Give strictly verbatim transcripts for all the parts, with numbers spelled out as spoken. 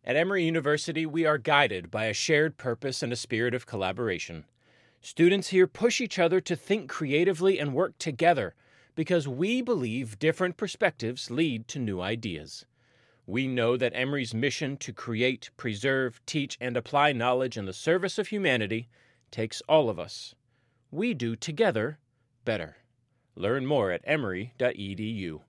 At Emory University, we are guided by a shared purpose and a spirit of collaboration. Students here push each other to think creatively and work together because we believe different perspectives lead to new ideas. We know that Emory's mission to create, preserve, teach, and apply knowledge in the service of humanity takes all of us. We do together better. Learn more at emory dot e d u.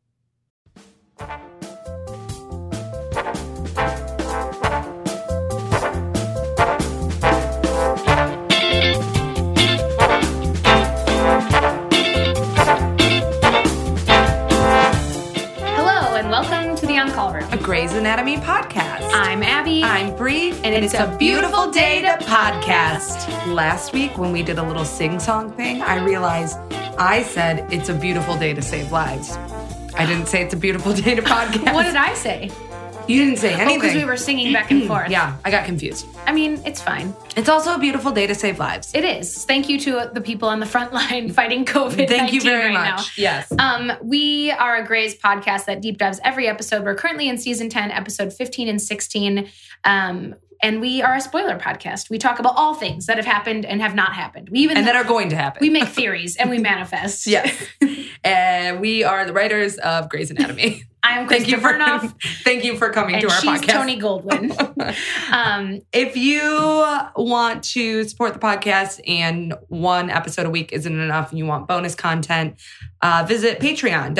A Grey's Anatomy podcast. I'm Abby. I'm Bree. And, and it's, it's a beautiful, beautiful day to podcast. Last week when we did a little sing-song thing, I realized I said it's a beautiful day to save lives. I didn't say it's a beautiful day to podcast. What did I say? You didn't say anything. Oh, because we were singing back and forth. Yeah, I got confused. I mean, it's fine. It's also a beautiful day to save lives. It is. Thank you to the people on the front line fighting covid nineteen Thank you very right much. Now. Yes. Um, we are a Grey's podcast that deep dives every episode. We're currently in season ten, episode fifteen and sixteen. Um, and we are a spoiler podcast. We talk about all things that have happened and have not happened. We even and that are going to happen. We make theories and we manifest. Yes. And we are the writers of Grey's Anatomy. I'm Krista Vernoff. Thank you for coming and to our she's podcast. She's Tony Goldwyn. um, if you want to support the podcast and one episode a week isn't enough and you want bonus content, uh, visit Patreon,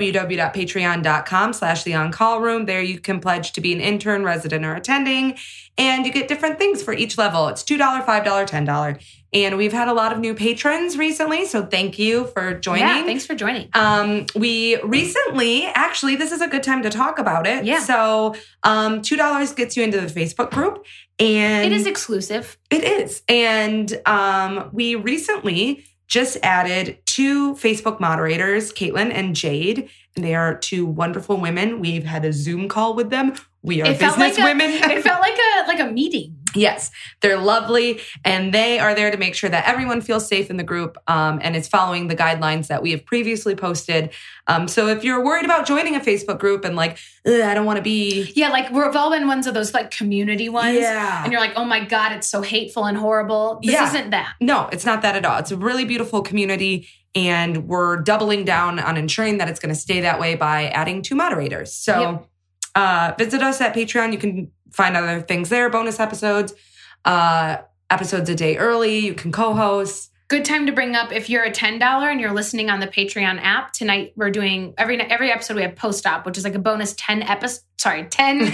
www.patreon.com slash the on-call room. There you can pledge to be an intern, resident, or attending, and you get different things for each level. It's two dollars, five dollars, ten dollars. And we've had a lot of new patrons recently, so thank you for joining. Yeah, thanks for joining. Um, we recently, actually, this is a good time to talk about it. Yeah. So um, two dollars gets you into the Facebook group. And it is exclusive. It is. And um, we recently just added two Facebook moderators, Caitlin and Jade. And they are two wonderful women. We've had a Zoom call with them. We are it business like a, women. It felt like a like a meeting. Yes, they're lovely, and they are there to make sure that everyone feels safe in the group um, and is following the guidelines that we have previously posted. Um, so if you're worried about joining a Facebook group and like, I don't want to be... Yeah, like we've all been ones of those like community ones. Yeah. And you're like, oh my God, it's so hateful and horrible. This yeah. isn't that. No, it's not that at all. It's a really beautiful community, and we're doubling down on ensuring that it's going to stay that way by adding two moderators. So... Yep. Uh, visit us at Patreon. You can find other things there, bonus episodes, uh, episodes a day early. You can co-host. Good time to bring up if you're a ten dollars and you're listening on the Patreon app. Tonight we're doing, every every episode we have post-op, which is like a bonus ten episodes. Sorry, ten,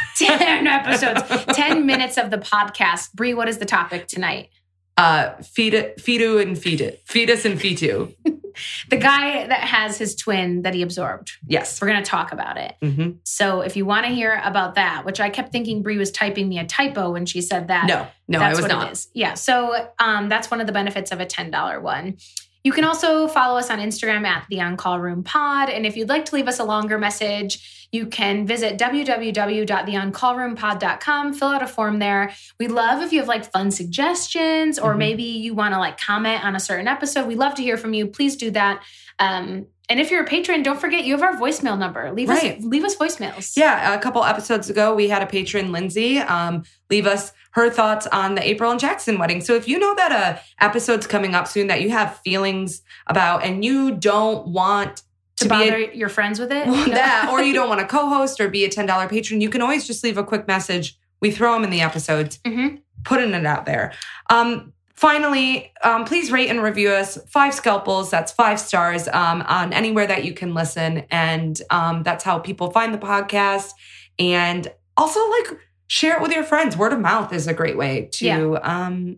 ten episodes, ten minutes of the podcast. Bree, what is the topic tonight? Uh, feed it, feedu and feed it. Fetus and fetu. The guy that has his twin that he absorbed. Yes. We're going to talk about it. Mm-hmm. So if you want to hear about that, which I kept thinking Bree was typing me a typo when she said that. No, no, that's I was what not. It is. Yeah. So um, that's one of the benefits of a ten dollars one. You can also follow us on Instagram at the On Call Room Pod. And if you'd like to leave us a longer message, you can visit w w w dot the on call room pod dot com, fill out a form there. We love if you have like fun suggestions or mm-hmm. maybe you want to like comment on a certain episode. We love to hear from you. Please do that. Um, and if you're a patron, don't forget you have our voicemail number. Leave right. us leave us voicemails. Yeah, a couple episodes ago, we had a patron, Lindsay, um, leave us her thoughts on the April and Jackson wedding. So if you know that a episode's coming up soon that you have feelings about and you don't want to, to bother be a, your friends with it, that, or you don't want to co-host or be a ten dollars patron, you can always just leave a quick message. We throw them in the episodes, mm-hmm. putting it out there. Um, Finally, um, please rate and review us. Five scalpels, that's five stars um, on anywhere that you can listen. And um, that's how people find the podcast. And also, like, share it with your friends. Word of mouth is a great way to yeah. um,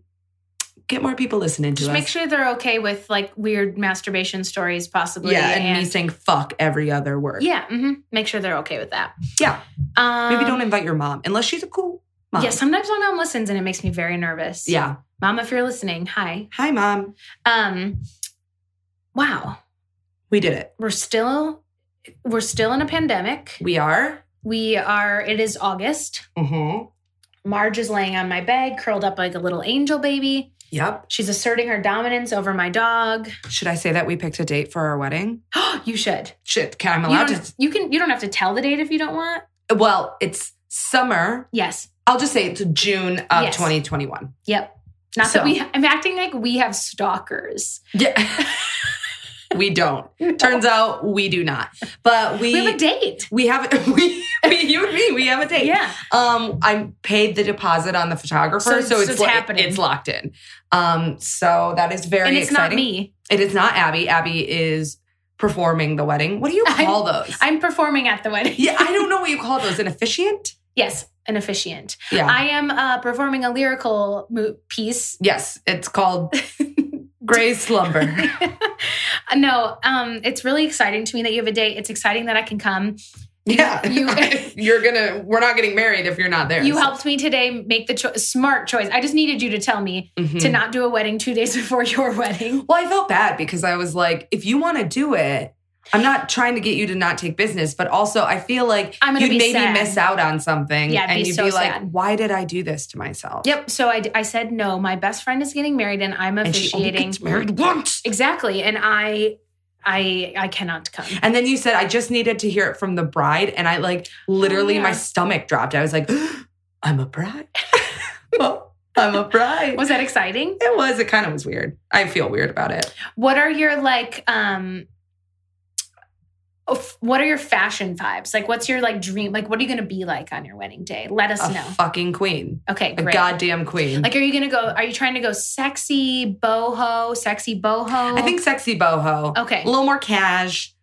get more people listening to Just us. Just make sure they're okay with, like, weird masturbation stories, possibly. Yeah, and, and me saying fuck every other word. Yeah, mm-hmm. Make sure they're okay with that. Yeah. Um, Maybe don't invite your mom, unless she's a cool mom. Yeah, sometimes my mom listens, and it makes me very nervous. Yeah. Mom, if you're listening, hi. Hi, Mom. Um, wow. We did it. We're still, we're still in a pandemic. We are. We are, it is August. Mm-hmm. Marge is laying on my bed, curled up like a little angel baby. Yep. She's asserting her dominance over my dog. Should I say that we picked a date for our wedding? You should. Should. Can I'm allowed you to? You can. You don't have to tell the date if you don't want. Well, it's summer. Yes. I'll just say it's June of Yes. twenty twenty-one. Yep. Not So- that we, I'm acting like we have stalkers. Yeah. We don't. Turns out we do not. But we We have a date. we have we, we you and me, we have a date. Yeah. Um, I paid the deposit on the photographer, So so, it's- it's, it's lo- happening. It's locked in. Um, so that is very And it's exciting. not me. It is not Abby. Abby is performing the wedding. What do you I'm- call those? I'm performing at the wedding. yeah, I don't know what you call those. An officiant? Yes. An officiant. Yeah. I am uh, performing a lyrical mo- piece. yes, it's called Gray Slumber. No, um, it's really exciting to me that you have a date. It's exciting that I can come. Yeah, You- you're gonna. We're not getting married if you're not there. You so- helped me today make the cho- smart choice. I just needed you to tell me Mhm. to not do a wedding two days before your wedding. Well, I felt bad because I was like, if you want to do it, I'm not trying to get you to not take business, but also I feel like I'm gonna you'd be maybe sad. miss out on something, Yeah, I'd and be you'd so be like, sad. why did I do this to myself? Yep. So I, I said no. My best friend is getting married, and I'm And she only officiating. gets married once. Exactly, and I, I, I cannot come. And then you said, I just needed to hear it from the bride. And I like literally, Oh, yeah. my stomach dropped. I was like, I'm a bride. Well, I'm a bride. Was that exciting? It was. It kind of was weird. I feel weird about it. What are your like? um of- What are your fashion vibes? Like, what's your like dream? Like, what are you going to be like on your wedding day? Let us A know. fucking queen. Okay, A great. goddamn queen. Like, are you going to go? Are you trying to go sexy boho? Sexy boho? I think sexy boho. Okay. A little more cash.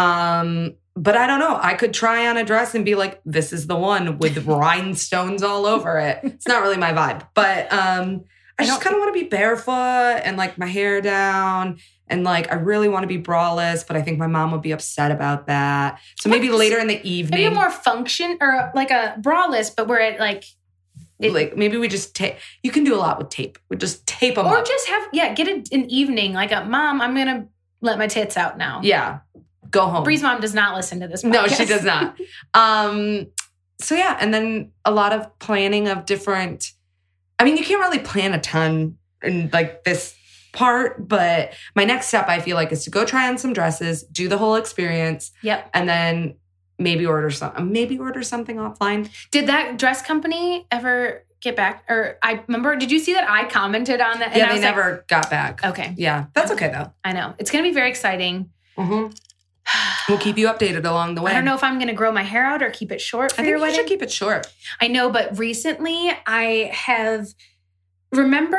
Um, but I don't know. I could try on a dress and be like, this is the one with rhinestones all over it. It's not really my vibe. But um, I, I just don't- kind of want to be barefoot and like my hair down. And like, I really want to be braless, but I think my mom would be upset about that. So maybe What? later in the evening, maybe a more function or like a braless, but where it like, it, like maybe we just tape. You can do a lot with tape. We just tape them or up. just have yeah, get it an evening like a mom. I'm gonna let my tits out now. Yeah. Go home. Bree's mom does not listen to this. No, she podcast. does not. Um, so yeah, and then a lot of planning of different. I mean, you can't really plan a ton in like this part, but my next step I feel like is to go try on some dresses, do the whole experience, Yep. and then maybe order some, maybe order something offline. Did that dress company ever get back? Or I remember, did you see that I commented on that? And yeah, I they was like, never got back. okay, Yeah, that's okay though. I know it's gonna be very exciting. Mhm. We'll keep you updated along the way. I don't know if I'm gonna grow my hair out or keep it short for I think your you wedding. should keep it short. I know, but recently I have remember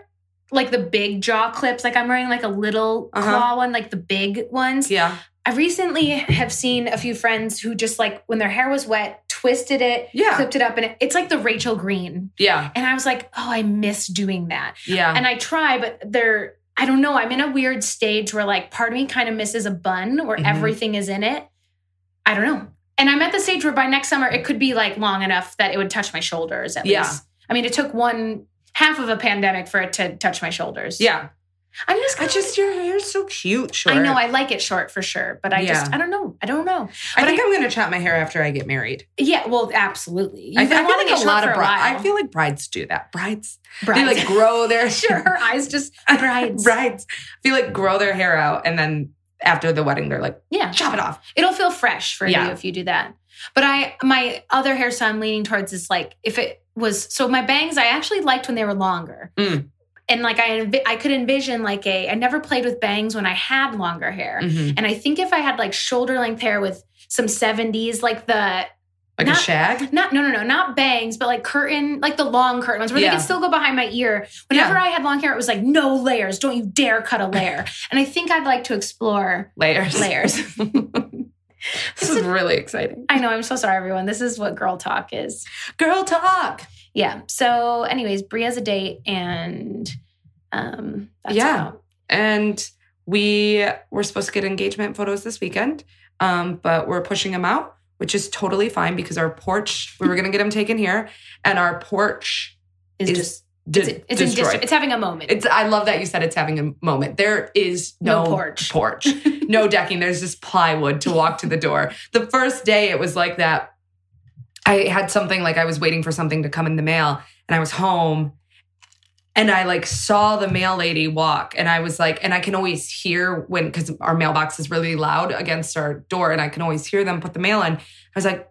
like the big jaw clips. Like I'm wearing like a little Uh-huh. claw one, like the big ones. Yeah, I recently have seen a few friends who just like when their hair was wet, twisted it, Yeah. clipped it up, and it, it's like the Rachel Green. yeah, And I was like, oh, I miss doing that. yeah. And I try, but they're, I don't know, I'm in a weird stage where like part of me kind of misses a bun where Mhm. everything is in it. I don't know. And I'm at the stage where by next summer, it could be like long enough that it would touch my shoulders at Yeah. least. I mean, it took one half of a pandemic for it to touch my shoulders. yeah. I'm just, I kinda- just your hair's so cute. Short. I know I like it short for sure, but I just, Yeah. I don't know. I don't know. I But think I, am gonna chop my hair after I get married. Yeah, well, absolutely. I, You've been I feel wanting like it a short lot for of a brides. while. I feel like brides do that. Brides, Brides. they like grow their Sure, her eyes just brides. brides feel like grow their hair out, and then after the wedding, they're like, Yeah. chop it off. It'll feel fresh for Yeah. you if you do that. But I, my other hairstyle I'm leaning towards is like, if it was, so my bangs, I actually liked when they were longer. Mm. And like, I, envi- I could envision like a, I never played with bangs when I had longer hair. Mhm. And I think if I had like shoulder length hair with some seventies, like the, Like a Not- shag. not, no, no, no, not bangs, but like curtain, like the long curtain ones where Yeah. they could still go behind my ear. Whenever Yeah. I had long hair, it was like, no layers. Don't you dare cut a layer. And I think I'd like to explore Layers. layers. This is really exciting. I know. I'm so sorry, everyone. This is what girl talk is. Girl talk. Yeah. So, anyways, Brie has a date, and um, that's Yeah. about- And we were supposed to get engagement photos this weekend, um, but we're pushing them out, which is totally fine because our porch, we were going to get them taken here, and our porch is is just de- it's, it's, in destroyed. dis- it's having a moment. It's. I love that you said it's having a moment. There is no, No porch. porch, no decking. There's just plywood to walk to the door. The first day it was like that. I had something like I was waiting for something to come in the mail, and I was home, and I like saw the mail lady walk, and I was like, and I can always hear when because our mailbox is really loud against our door, and I can always hear them put the mail in. I was like,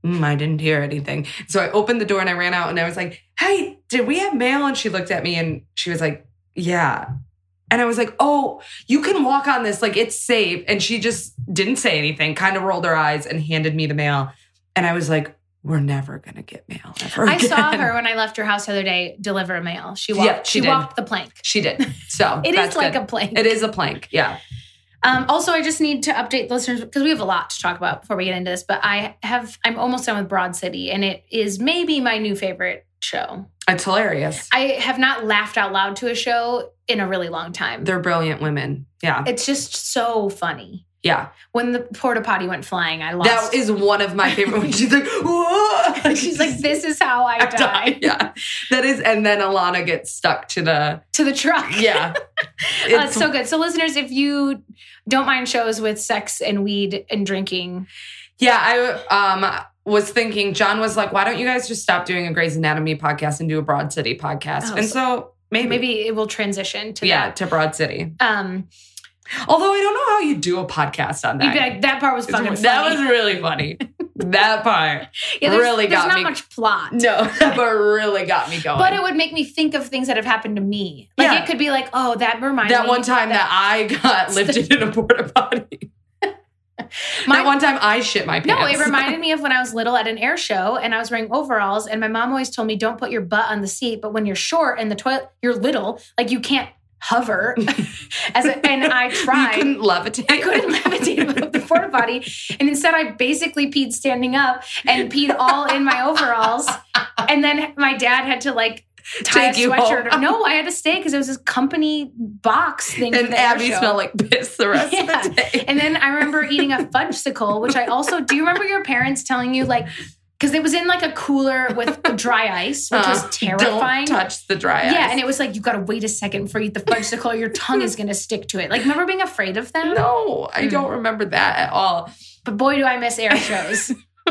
mm, I didn't hear anything. So I opened the door and I ran out and I was like, hey, did we have mail? And she looked at me and she was like, yeah. And I was like, oh, you can walk on this. Like, it's safe. And she just didn't say anything, kind of rolled her eyes and handed me the mail. And I was like, we're never going to get mail ever again. I saw her when I left her house the other day deliver mail. She walked, Yeah, she she did. walked the plank. She did. So It that's is like good. a plank. It is a plank. Yeah. Um, also, I just need to update the listeners because we have a lot to talk about before we get into this. But I have, I'm almost done with Broad City, and it is maybe my new favorite show. It's hilarious. I have not laughed out loud to a show in a really long time. They're brilliant women. Yeah. It's just so funny. Yeah. When the porta potty went flying, I lost. That is one of my favorite ones. She's like, whoa. She's like, this is how I die. Yeah. That is, and then Alana gets stuck to the, To the truck. yeah. Oh, it's so good. So listeners, if you don't mind shows with sex and weed and drinking. Yeah. I um was thinking, John was like, why don't you guys just stop doing a Grey's Anatomy podcast and do a Broad City podcast? Oh, and so so maybe, Maybe it will transition to yeah, that. to Broad City. Um, Although I don't know how you do a podcast on that. you'd be like, that part was fucking funny. That was really funny. That part yeah, there's, really there's got not me. much plot. No, that part really got me going. But it would make me think of things that have happened to me. Like Yeah. it could be like, oh, that reminds that me. one time that, I got lifted in a porta potty. My- that one time I shit my pants. No, it reminded me of when I was little at an air show and I was wearing overalls and my mom always told me don't put your butt on the seat, but when you're short and the toilet, you're little, like you can't hover. As a, and I tried. You couldn't levitate. I couldn't levitate above the porta potty. And instead I basically peed standing up and peed all in my overalls. And then my dad had to like tie Take a you sweatshirt. home. No, I had to stay because it was this company box thing. for And the air Abby show. smelled like piss the rest Yeah. of the day. And then I remember eating a fudgesicle, which I also, do you remember your parents telling you like, because it was in like a cooler with dry ice, which was Uh, terrifying. Don't touch the dry ice. Yeah, and it was like, you got to wait a second before you eat the fudgesicle, or your tongue is going to stick to it. Like, remember being afraid of that? No, I Mm. don't remember that at all. But boy, do I miss air shows.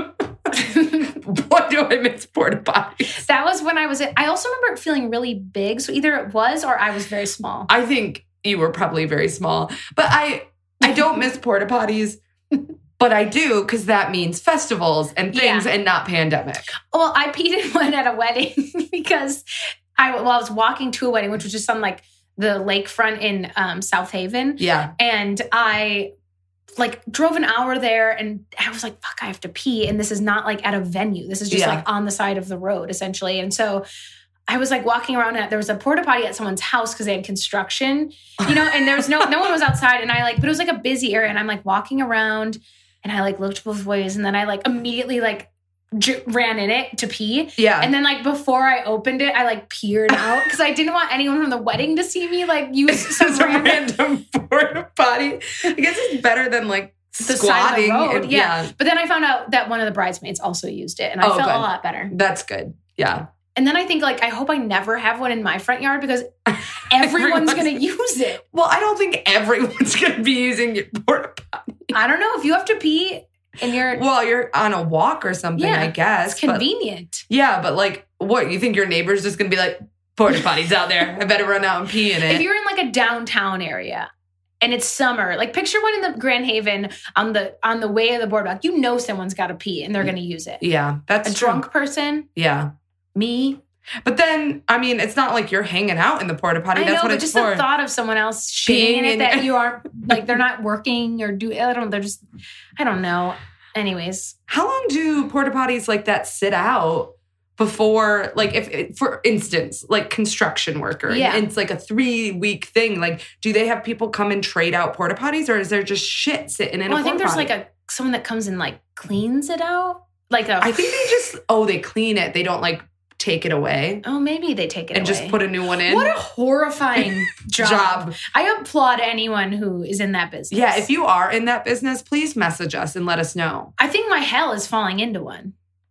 What do I miss porta potties? That was when I was, I also remember it feeling really big. So either it was or I was very small. I think you were probably very small, but I I don't miss porta potties, but I do because that means festivals and things Yeah. and not pandemic. Well, I peed in one at a wedding because I, well, I was walking to a wedding, which was just on like the lakefront in um, South Haven. Yeah. And I like drove an hour there and I was like, fuck, I have to pee. And this is not like at a venue. This is just Yeah. like on the side of the road essentially. And so I was like walking around and there was a porta potty at someone's house because they had construction, you know, and there was no, no one was outside. And I like, but it was like a busy area and I'm like walking around and I like looked both ways. And then I like immediately like j- ran in it to pee. Yeah. And then like before I opened it, I like peered out because I didn't want anyone from the wedding to see me like use some It's a random random porta potty. I guess it's better than like the squatting. side of the road. and- yeah. But then I found out that one of the bridesmaids also used it and I Oh, felt good. a lot better. That's good. Yeah. And then I think like, I hope I never have one in my front yard because everyone's going to use it. Well, I don't think everyone's going to be using your porta potty. I don't know if you have to pee and you're, Well, you're on a walk or something, Yeah, I guess. it's but- convenient. yeah, but like, what? You think your neighbor's just going to be like, porta potties out there. I better run out and pee in it. If you're in like a downtown area and it's summer, like picture one in the Grand Haven on the on the way of the boardwalk, you know someone's got to pee and they're going to use it. yeah, that's A true. drunk person, Yeah. me. But then, I mean, it's not like you're hanging out in the porta potty. I That's know, what but it's just for. the thought of someone else Peeing shitting in it in- that you aren't, like they're not working or do, I don't, they're just, I don't know. Anyways. How long do porta potties like that sit out before, like, if, for instance, like construction worker, Yeah. and it's like a three week thing. Like, do they have people come and trade out porta potties, or is there just shit sitting in Well, a I think porta there's potty? like a, someone that comes and like cleans it out. Like a, I think they just, oh, they clean it. They don't like take it away oh, maybe they take it and away. just put a new one in. What a horrifying job. job. I applaud anyone who is in that business. Yeah, if you are in that business, please message us and let us know. I think my hell is falling into one.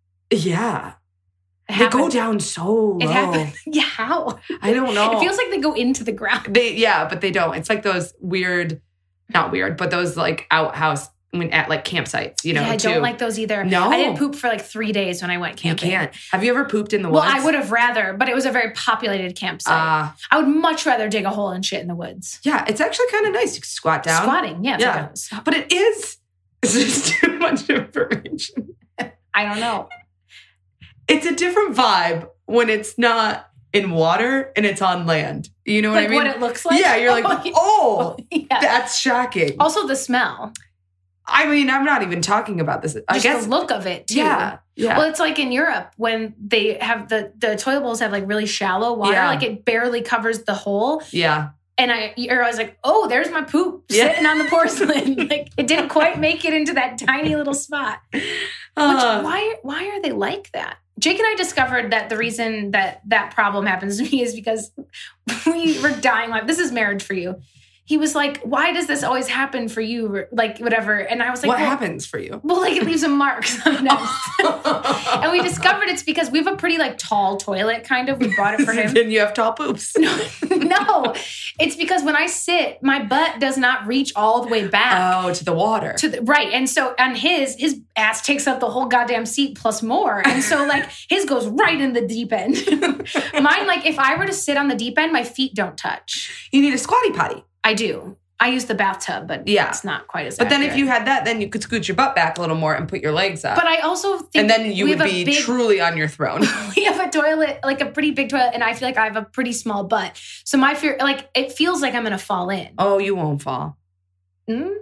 Yeah. It They go happened- down so low. It happened. Yeah, how? I don't know. It feels like they go into the ground. They yeah, but they don't. It's like those weird, not weird, but those like outhouse when at like campsites, you know. yeah, I too. don't like those either. No. I didn't poop for like three days when I went You camping. can't. Have you ever pooped in the Well, woods? I would have rather, but it was a very populated campsite. Uh, I would much rather dig a hole and shit in the woods. yeah, it's actually kind of nice. You can squat down. Squatting, yeah. It's Yeah. Like a, But it is. It's just too much information. I don't know. It's a different vibe when it's not in water and it's on land. You know what Like I mean? what it looks like? Yeah, you're like, Oh, yeah. oh, Yeah. that's shocking. Also the smell. I mean, I'm not even talking about this. I Just guess. the look of it too. Yeah. Yeah. Well, it's like in Europe when they have the, the toilet bowls have like really shallow water, Yeah. like it barely covers the hole. yeah. And I, or I was like, oh, there's my poop Yeah. sitting on the porcelain. Like it didn't quite make it into that tiny little spot. Which, Uh, why, why are they like that? Jake and I discovered that the reason that that problem happens to me is because we were dying. Like, this is marriage for you. He was like, why does this always happen for you? Like, whatever. And I was like, what well, happens for you? well, like it leaves a mark sometimes. And we discovered it's because we have a pretty like tall toilet, kind of. We bought it for him. Then you have tall poops. No, no, it's because when I sit, my butt does not reach all the way back. Oh, to the water. To the, right. And so on his, his ass takes up the whole goddamn seat plus more. And so like his goes right in the deep end. Mine, like if I were to sit on the deep end, my feet don't touch. You need a squatty potty. I do. I use the bathtub, but Yeah. it's not quite as But then if accurate. you had that, then you could scoot your butt back a little more and put your legs up. But I also think and then you we would have a be big, truly on your throne. we have a toilet, like a pretty big toilet, and I feel like I have a pretty small butt. So my fear, like it feels like I'm going to fall in. Oh, you won't fall. Mm?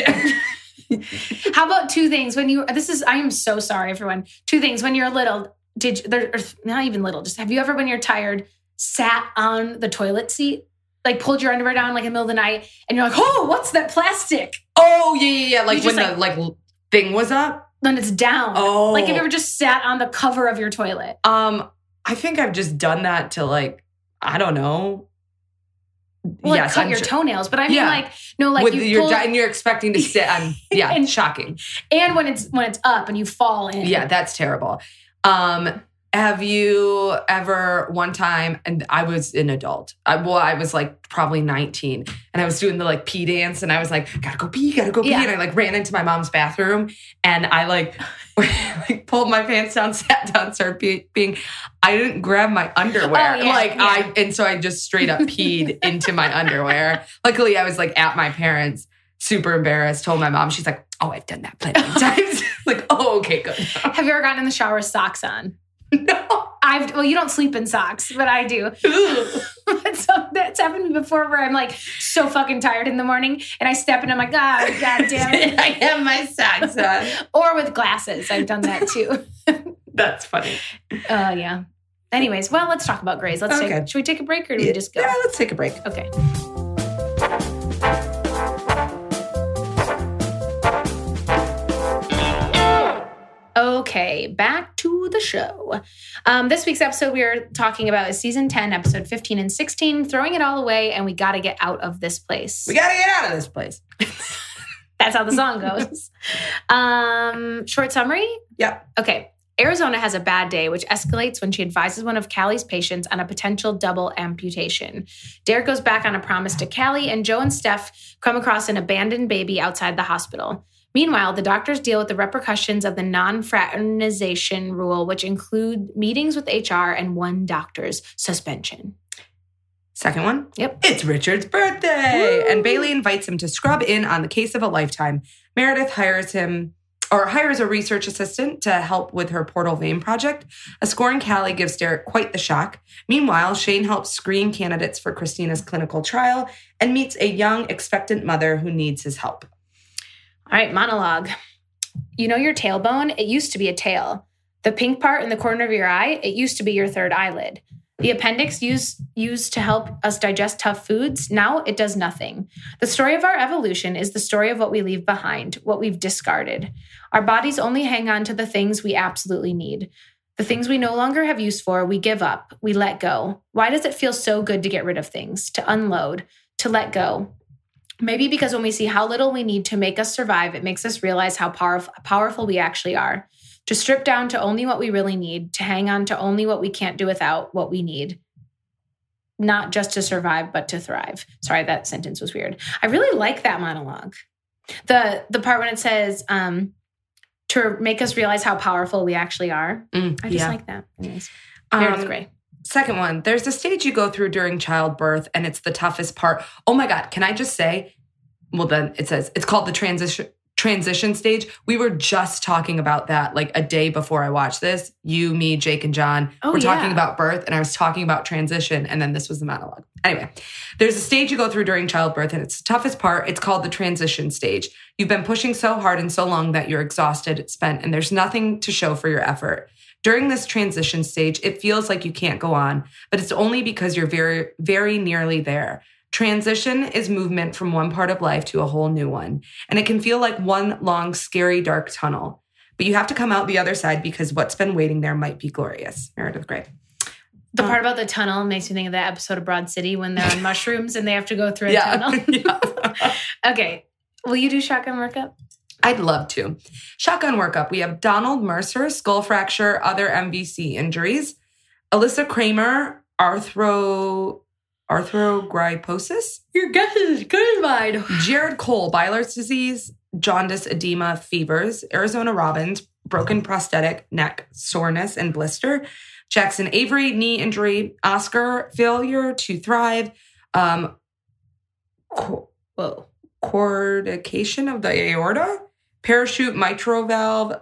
How about two things when you, this is, I am so sorry, everyone. Two things when you're little, did you, there, or not even little, just have you ever, when you're tired, sat on the toilet seat? Like pulled your underwear down like in the middle of the night and you're like, oh, what's that plastic? Oh, yeah, yeah, yeah. Like You when just, the like thing was up. Then it's down. Oh. Like have you ever just sat on the cover of your toilet? Um, I think I've just done that to like, I don't know. Well, yes, like cut I'm your sure- toenails. But I mean Yeah. like, no, like with you your pull, di- and you're expecting to sit on. Yeah, And- shocking. and when it's, when it's up and you fall in. Yeah, that's terrible. Um, have you ever one time, and I was an adult, I, well, I was like probably nineteen and I was doing the like pee dance and I was like, gotta go pee, gotta go pee. Yeah. And I like ran into my mom's bathroom and I like, like pulled my pants down, sat down, started pee- peeing. I didn't grab my underwear. Oh, yeah, like yeah. I, and so I just straight up peed into my underwear. Luckily I was like at my parents', super embarrassed, told my mom, she's like, oh, I've done that plenty of times. Like, oh, okay, good. Have you ever gotten in the shower with socks on? No. I've, well, you don't sleep in socks, but I do. But so that's happened to me before where I'm like so fucking tired in the morning and I step in and I'm like, ah, god damn it. I have my socks on. Or with glasses. I've done that too. That's funny. Uh, yeah. Anyways, well, let's talk about Grey's. Let's Okay. take, should we take a break or do we just go? Yeah, let's take a break. Okay. Okay, back to the show. Um, this week's episode, we are talking about is season ten, episode fifteen and sixteen, throwing it all away, and we got to get out of this place. We got to get out of this place. That's how the song goes. um, short summary? Yep. Okay. Arizona has a bad day, which escalates when she advises one of Callie's patients on a potential double amputation. Derek goes back on a promise to Callie, and Joe and Steph come across an abandoned baby outside the hospital. Meanwhile, the doctors deal with the repercussions of the non-fraternization rule, which include meetings with H R and one doctor's suspension. Second one. Yep. It's Richard's birthday. Woo! And Bailey invites him to scrub in on the case of a lifetime. Meredith hires him or hires a research assistant to help with her portal vein project. A scoring Callie gives Derek quite the shock. Meanwhile, Shane helps screen candidates for Christina's clinical trial and meets a young, expectant mother who needs his help. All right, monologue. You know your tailbone? It used to be a tail. The pink part in the corner of your eye, it used to be your third eyelid. The appendix used, used to help us digest tough foods. Now it does nothing. The story of our evolution is the story of what we leave behind, what we've discarded. Our bodies only hang on to the things we absolutely need. The things we no longer have use for, we give up, we let go. Why does it feel so good to get rid of things, to unload, to let go? Maybe because when we see how little we need to make us survive, it makes us realize how powerful, powerful we actually are. To strip down to only what we really need, to hang on to only what we can't do without what we need. Not just to survive, but to thrive. Sorry, that sentence was weird. I really like that monologue. The the part when it says, um, to make us realize how powerful we actually are. Mm, I just yeah. like that. Anyways, Meredith Um, Grey. Second one, there's a stage you go through during childbirth, and it's the toughest part. Oh my God, can I just say, well, then it says it's called the transition transition stage. We were just talking about that like a day before I watched this. You, me, Jake, and John Oh, were talking yeah. about birth, and I was talking about transition, and then this was the monologue. Anyway, there's a stage you go through during childbirth, and it's the toughest part. It's called the transition stage. You've been pushing so hard and so long that you're exhausted, spent, and there's nothing to show for your effort. During this transition stage, it feels like you can't go on, but it's only because you're very, very nearly there. Transition is movement from one part of life to a whole new one. And it can feel like one long, scary, dark tunnel. But you have to come out the other side because what's been waiting there might be glorious. Meredith Grey. The part about the tunnel makes me think of that episode of Broad City when they're on mushrooms and they have to go through a Yeah. tunnel. Yeah. Okay. Will you do shotgun workup? I'd love to. Shotgun workup. We have Donald Mercer, skull fracture, other M V C injuries. Alyssa Kramer, arthro, arthrogryposis. Your guess is good as mine. Jared Cole, Byler's disease, jaundice, edema, fevers. Arizona Robbins, broken prosthetic, neck, soreness, and blister. Jackson Avery, knee injury. Oscar, failure to thrive. Um, co- Whoa. cortication of the aorta. Parachute mitral valve,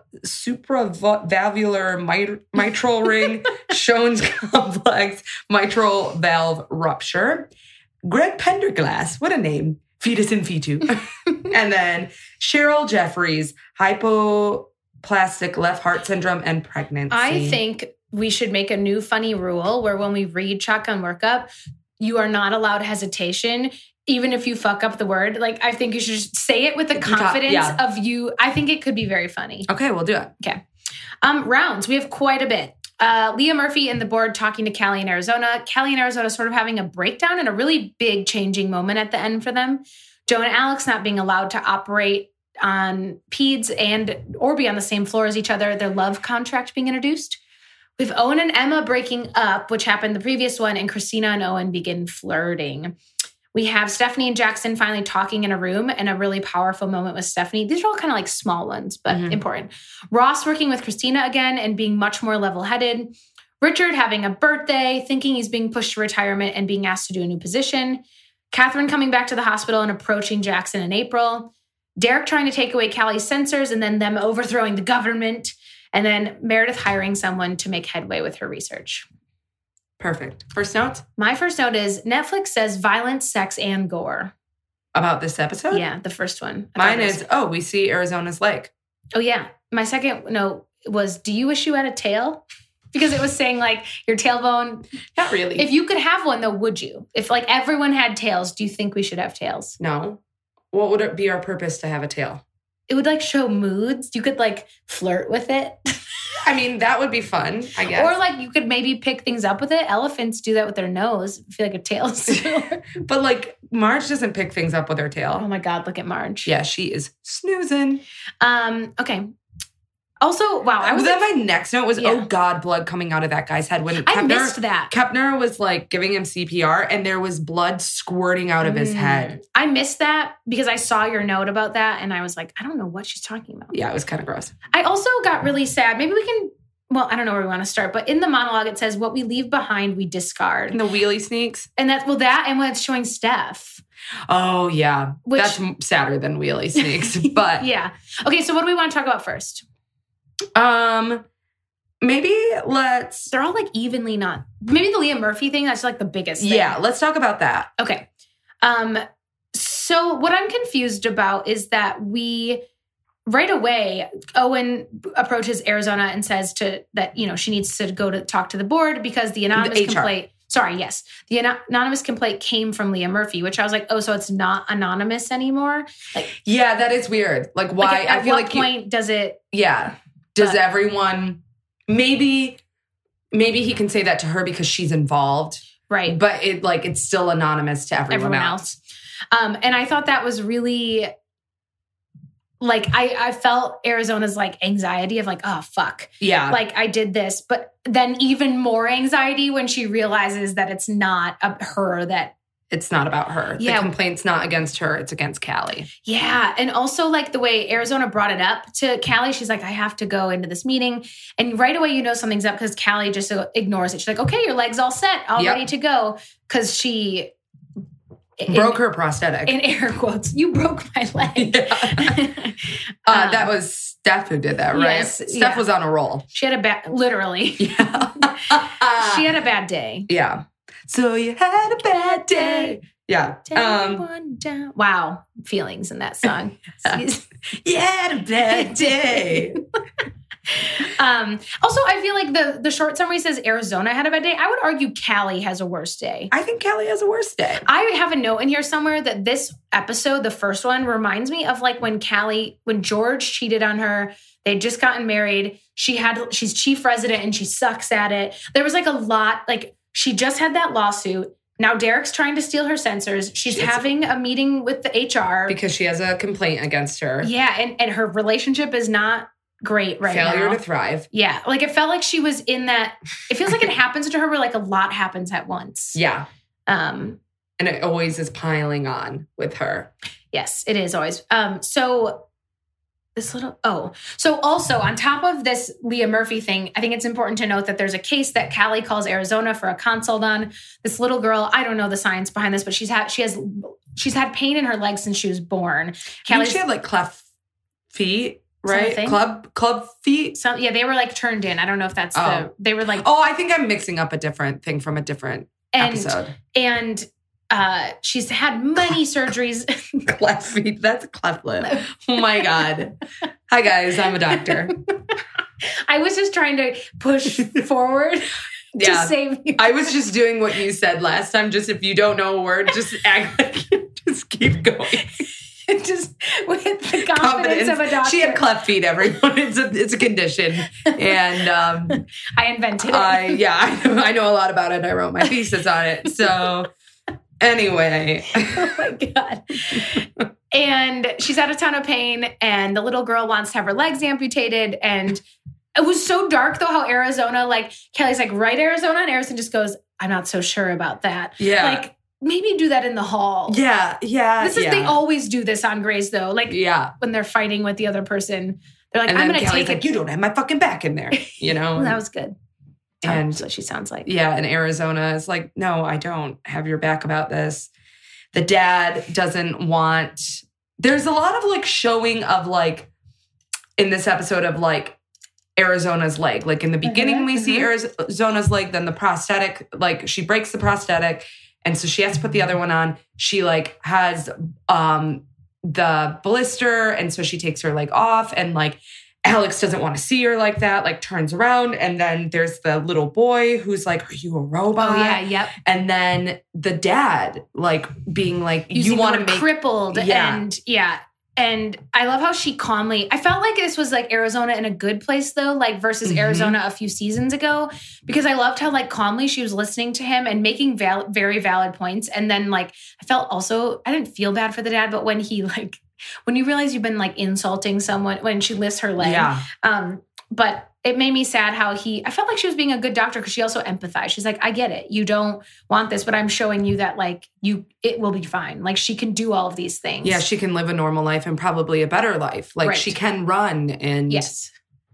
supravalvular mit- mitral ring, Schoen's complex, mitral valve rupture. Greg Penderglass, what a name. Fetus in fetu. And then Cheryl Jeffries, hypoplastic left heart syndrome and pregnancy. I think we should make a new funny rule where when we read shotgun workup, you are not allowed hesitation. Even if you fuck up the word, like I think you should just say it with the confidence yeah. of you. I think it could be very funny. Okay, we'll do it. Okay. Um, rounds. We have quite a bit. Uh, Leah Murphy and the board talking to Callie in Arizona. Callie in Arizona sort of having a breakdown and a really big changing moment at the end for them. Joe and Alex not being allowed to operate on peds and or be on the same floor as each other. Their love contract being introduced. We have Owen and Emma breaking up, which happened the previous one, and Christina and Owen begin flirting. We have Stephanie and Jackson finally talking in a room and a really powerful moment with Stephanie. These are all kind of like small ones, but Mhm. important. Ross working with Christina again and being much more level-headed. Richard having a birthday, thinking he's being pushed to retirement and being asked to do a new position. Catherine coming back to the hospital and approaching Jackson in April. Derek trying to take away Callie's sensors and then them overthrowing the government. And then Meredith hiring someone to make headway with her research. Perfect. First notes My first note is Netflix says violence, sex, and gore. about this episode? Yeah, the first one. I thought Mine it was- is, oh, we see Arizona's lake. Oh, yeah. My second note was, do you wish you had a tail? Because it was saying, like, your tailbone. Not really. If you could have one, though, would you? If, like, everyone had tails, do you think we should have tails? No. What would it be our purpose to have a tail? It would, like, show moods. You could, like, flirt with it. I mean, that would be fun, I guess. Or, like, you could maybe pick things up with it. Elephants do that with their nose. I feel like a tail is similar. But, like, Marge doesn't pick things up with her Oh, tail. my God. Look at Marge. Yeah, she is snoozing. Um. Okay. Also, wow. I was then like, my next note was, Yeah. oh, God, blood coming out of that guy's head. When I Kepner, missed that. Kepner was, like, giving him C P R, and there was blood squirting out of his Mm. head. I missed that because I saw your note about that and I was like, I don't know what she's talking about. Yeah, it was kind of gross. I also got really sad. Maybe we can, well, I don't know where we want to start, but in the monologue, it says, what we leave behind, we discard. And the wheelie sneaks. And that's, well, that and when it's showing Steph. Oh, yeah. Which- That's m- sadder than wheelie sneaks. But, Yeah. Okay, so what do we want to talk about first? um, maybe let's, They're all like evenly not, maybe the Leah Murphy thing, that's like the biggest thing. yeah, let's talk about that. Okay. Um, so what I'm confused about is that we right away, Owen approaches Arizona and says to that, you know, she needs to go to talk to the board because the anonymous The H R. complaint. Sorry, yes. The an- anonymous complaint came from Leah Murphy, which I was like, oh, so it's not anonymous anymore? Like, Yeah, that is weird. Like, why? like, at I feel what like, you, point does it? yeah. Does But- everyone, maybe, maybe he can say that to her because she's involved, Right. but it like, it's still anonymous to everyone, everyone else. else. Um, and I thought that was really like I, I felt Arizona's like anxiety of like, oh fuck. Yeah. Like I did this, but then even more anxiety when she realizes that it's not a, her that it's not about her. Yeah. The complaint's not against her. It's against Callie. yeah. And also like the way Arizona brought it up to Callie, she's like, I have to go into this meeting. And right away, you know, something's up because Callie just ignores it. She's like, okay, your leg's all set, all Yep. ready to go. Cause she Broke her prosthetic. In air quotes. You broke my leg. Yeah. uh, um, that was Steph who did that, right? Yes, Steph yeah. was on a roll. She had a bad, literally. Yeah. She had a bad day. Yeah. So you had a bad day. Yeah. Um, one down. Wow. Feelings in that song. You had a bad day. um, also, I feel like the, the short summary says Arizona had a bad day. I would argue Callie has a worse day. I think Callie has a worse day. I have a note in here somewhere that this episode, the first one, reminds me of like when Callie, when George cheated on her. They'd just gotten married. She had, she's chief resident and she sucks at it. There was like a lot, like she just had that lawsuit. Now Derek's trying to steal her sensors. She's she having a meeting with the H R. Because she has a complaint against her. Yeah, and, and her relationship is not great right Failure now. Failure to thrive. Yeah, like it felt like she was in that, it feels like it happens to her where like a lot happens at once. Yeah. Um, and it always is piling on with her. Yes, it is always. Um, so this little, oh, so also on top of this Leah Murphy thing, I think it's important to note that there's a case that Callie calls Arizona for a consult on. This little girl, I don't know the science behind this, but she's had, she has, she's had pain in her legs since she was born. Callie, she had like cleft feet, right? Something? Club, club feet. So yeah, they were like turned in. I don't know if that's oh. the, they were like. Oh, I think I'm mixing up a different thing from a different and, episode. And Uh, she's had many surgeries. Cleft feet. That's a cleft lip. Oh my God. Hi guys, I'm a doctor. I was just trying to push forward yeah. to save you. I was just doing what you said last time. Just if you don't know a word, just act like you just keep going. Just with the confidence, confidence of a doctor. She had cleft feet, everyone. It's a, it's a condition. And um, I invented it. I, yeah, I know, I know a lot about it. I wrote my thesis on it. So anyway. Oh my God. And she's had a ton of pain, and the little girl wants to have her legs amputated. And it was so dark, though, how Arizona, like, Kelly's like, right, Arizona? And Arizona just goes, I'm not so sure about that. Yeah. Like, maybe do that in the hall. Yeah, yeah. This is, yeah. they always do this on Grey's, though. Like, yeah. when they're fighting with the other person, they're like, and I'm going to Kelly's take like, it. You don't have my fucking back in there, you know? Well, that was good. And that's what she sounds like. Yeah, and Arizona is like, no, I don't have your back about this. The dad doesn't want... There's a lot of, like, showing of, like, in this episode of, like, Arizona's leg. Like, in the beginning, mm-hmm, we mm-hmm. see Arizona's leg, then the prosthetic, like, she breaks the prosthetic, and so she has to put the other one on. She, like, has um, the blister, and so she takes her leg off, and, like, Alex doesn't want to see her like that, like, turns around, and then there's the little boy who's like, are you a robot? Oh, yeah, yep. And then the dad, like, being like, Using you want to make... crippled, yeah. and, yeah. And I love how she calmly, I felt like this was like Arizona in a good place though, like versus mm-hmm. Arizona a few seasons ago, because I loved how like calmly she was listening to him and making val- very valid points. And then like, I felt also, I didn't feel bad for the dad, but when he like, when you realize you've been like insulting someone, when she lifts her leg, yeah. um, but it made me sad how he, I felt like she was being a good doctor because she also empathized. She's like, I get it. You don't want this, but I'm showing you that like you, it will be fine. Like she can do all of these things. Yeah, she can live a normal life and probably a better life. Like right. she can run and yes.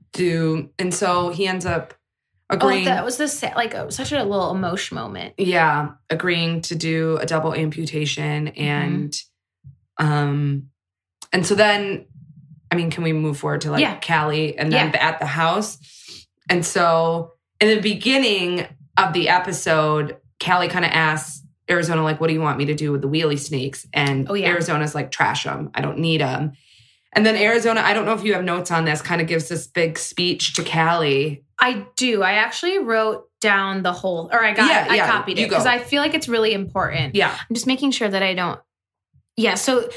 do. And so he ends up agreeing. Oh, that was the like oh, such a little emotion moment. Yeah, agreeing to do a double amputation and, mm-hmm. um, and so then. I mean, can we move forward to like yeah. Callie and then yeah. at the house? And so in the beginning of the episode, Callie kind of asks Arizona, like, what do you want me to do with the wheelie snakes? And oh, yeah. Arizona's like, trash them. I don't need them. And then Arizona, I don't know if you have notes on this, kind of gives this big speech to Callie. I do. I actually wrote down the whole, or I got yeah, it. yeah, I copied it because I feel like it's really important. Yeah. I'm just making sure that I don't. Yeah. So,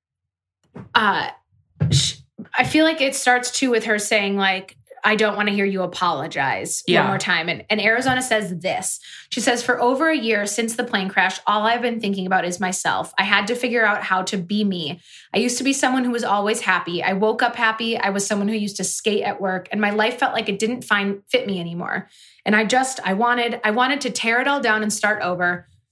uh, sh- I feel like it starts too with her saying like, I don't want to hear you apologize yeah. one more time. And, and Arizona says this. She says, for over a year since the plane crash, all I've been thinking about is myself. I had to figure out how to be me. I used to be someone who was always happy. I woke up happy. I was someone who used to skate at work, and my life felt like it didn't find fit me anymore. And I just, I wanted, I wanted to tear it all down and start over.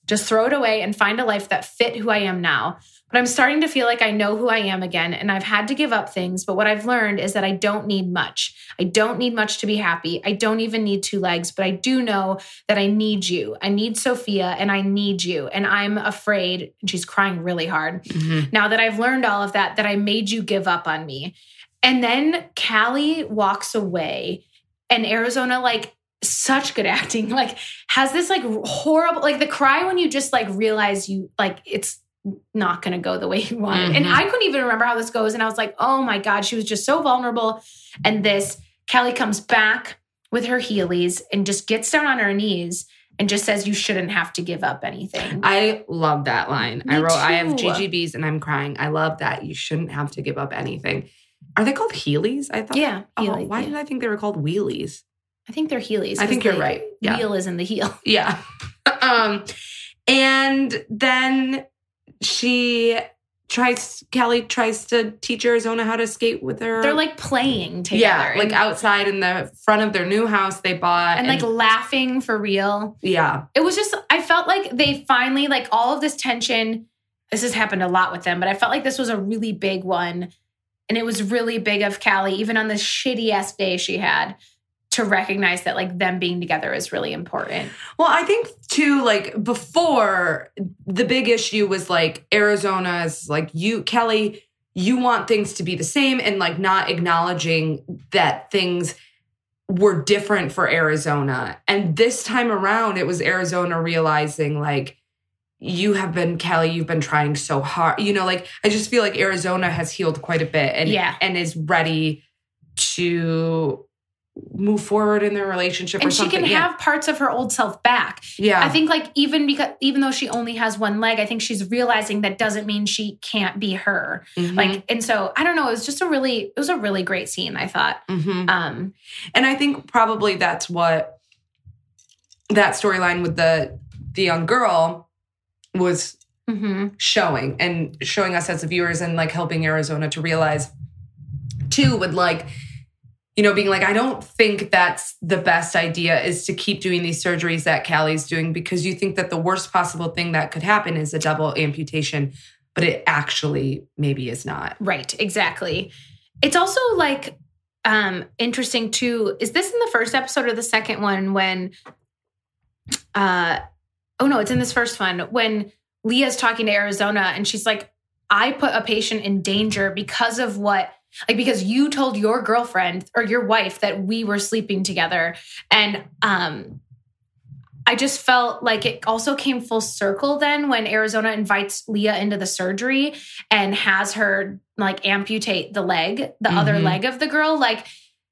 just throw it away and find a life that fit who I am now. But I'm starting to feel like I know who I am again, and I've had to give up things. But what I've learned is that I don't need much. I don't need much to be happy. I don't even need two legs, but I do know that I need you. I need Sophia, and I need you. And I'm afraid, and she's crying really hard, mm-hmm. now that I've learned all of that, that I made you give up on me. And then Callie walks away, and Arizona, like, such good acting, like, has this, like, horrible, like, the cry when you just, like, realize you, like, it's not going to go the way you wanted. Mm-hmm. And I couldn't even remember how this goes. And I was like, oh my God, she was just so vulnerable. And this, Callie comes back with her Heelys and just gets down on her knees and just says, you shouldn't have to give up anything. I love that line. Me I wrote, too. I have G G Bs and I'm crying. I love that. You shouldn't have to give up anything. Are they called Heelys? I thought. Yeah. Oh, Heelys, why yeah. did I think they were called wheelies? I think they're Heelys. I think you're right. Yeah. Wheel is in the heel. Yeah. um, and then she tries, Callie tries to teach Arizona how to skate with her. They're like playing together. Yeah, like and, outside in the front of their new house they bought. and, and like laughing for real. Yeah. It was just, I felt like they finally, like all of this tension, this has happened a lot with them, but I felt like this was a really big one. And it was really big of Callie, even on this shitty ass day she had, to recognize that like them being together is really important. Well, I think too, like before, the big issue was like Arizona's like, you, Kelly, you want things to be the same and like not acknowledging that things were different for Arizona. And this time around, it was Arizona realizing like, you have been, Kelly, you've been trying so hard. You know, like, I just feel like Arizona has healed quite a bit and, yeah. and is ready to move forward in their relationship and or something. she can yeah. have parts of her old self back. Yeah. I think like even because even though she only has one leg, I think she's realizing that doesn't mean she can't be her. Mm-hmm. Like, and so I don't know, it was just a really, it was a really great scene, I thought. Mm-hmm. Um, and I think probably that's what that storyline with the the young girl was mm-hmm. showing and showing us as viewers and like helping Arizona to realize too with like, you know, being like, I don't think that's the best idea is to keep doing these surgeries that Callie's doing because you think that the worst possible thing that could happen is a double amputation, but it actually maybe is not. Right, exactly. It's also like um, interesting too. Is this in the first episode or the second one when, uh, oh no, it's in this first one when Leah's talking to Arizona and she's like, I put a patient in danger because of what, like, because you told your girlfriend or your wife that we were sleeping together. And um, I just felt like it also came full circle then when Arizona invites Leah into the surgery and has her like amputate the leg, the mm-hmm. other leg of the girl. Like,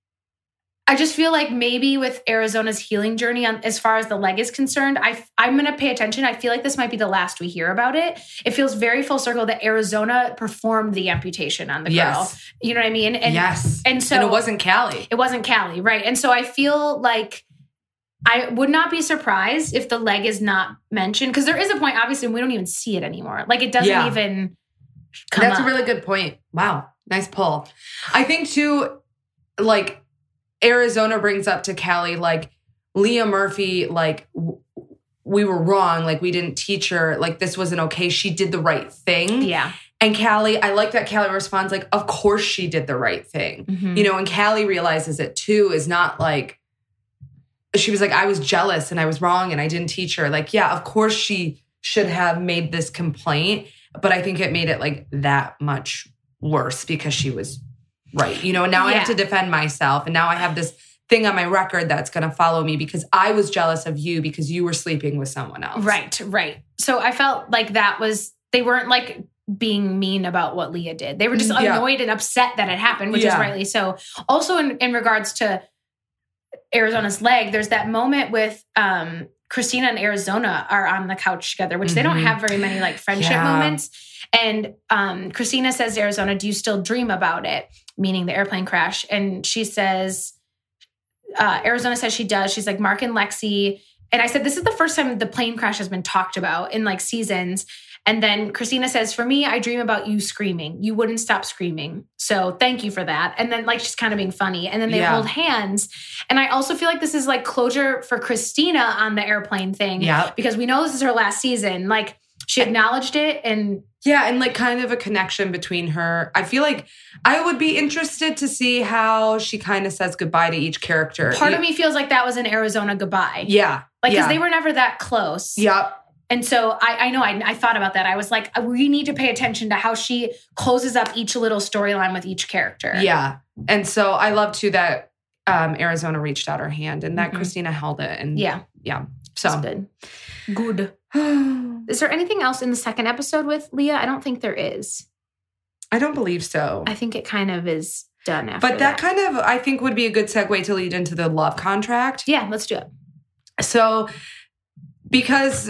I just feel like maybe with Arizona's healing journey on as far as the leg is concerned, I, I'm going to pay attention. I feel like this might be the last we hear about it. It feels very full circle that Arizona performed the amputation on the girl. Yes. You know what I mean? And, yes. And so and it wasn't Callie. It wasn't Callie, right? And so I feel like I would not be surprised if the leg is not mentioned because there is a point, obviously, we don't even see it anymore. Like it doesn't yeah. even come That's up. a really good point. Wow. Nice pull. I think too, like, Arizona brings up to Callie, like, Leah Murphy, like, w- we were wrong. Like, we didn't teach her. Like, this wasn't okay. She did the right thing. Yeah. And Callie, I like that Callie responds, like, of course she did the right thing. Mm-hmm. You know, and Callie realizes it, too, is not like, she was like, I was jealous and I was wrong and I didn't teach her. Like, yeah, of course she should have made this complaint. But I think it made it, like, that much worse because she was right. You know, and now yeah. I have to defend myself. And now I have this thing on my record that's going to follow me because I was jealous of you because you were sleeping with someone else. Right, right. So I felt like that was, they weren't like being mean about what Leah did. They were just yeah. annoyed and upset that it happened, which yeah. is rightly so. Also in, in regards to Arizona's leg, there's that moment with um, Christina and Arizona are on the couch together, which mm-hmm. they don't have very many like friendship yeah. moments. And um, Christina says to Arizona, do you still dream about it? Meaning the airplane crash. And she says, uh, Arizona says she does. She's like, Mark and Lexi. And I said, this is the first time the plane crash has been talked about in like seasons. And then Christina says, for me, I dream about you screaming. You wouldn't stop screaming. So thank you for that. And then like she's kind of being funny. And then they Yeah. hold hands. And I also feel like this is like closure for Christina on the airplane thing. Yeah. Because we know this is her last season. Like she acknowledged it and Yeah, and like kind of a connection between her. I feel like I would be interested to see how she kind of says goodbye to each character. part of me feels like that was an Arizona goodbye. Yeah. Like, because yeah. they were never that close. Yep. And so I, I know I, I thought about that. I was like, we need to pay attention to how she closes up each little storyline with each character. Yeah. And so I love too that um, Arizona reached out her hand and that Mhm. Christina held it. And Yeah. yeah. That's So good. Good. Is there anything else in the second episode with Leah? I don't think there is. I don't believe so. I think it kind of is done after But that kind of, I think, would be a good segue to lead into the love contract. Yeah, let's do it. So because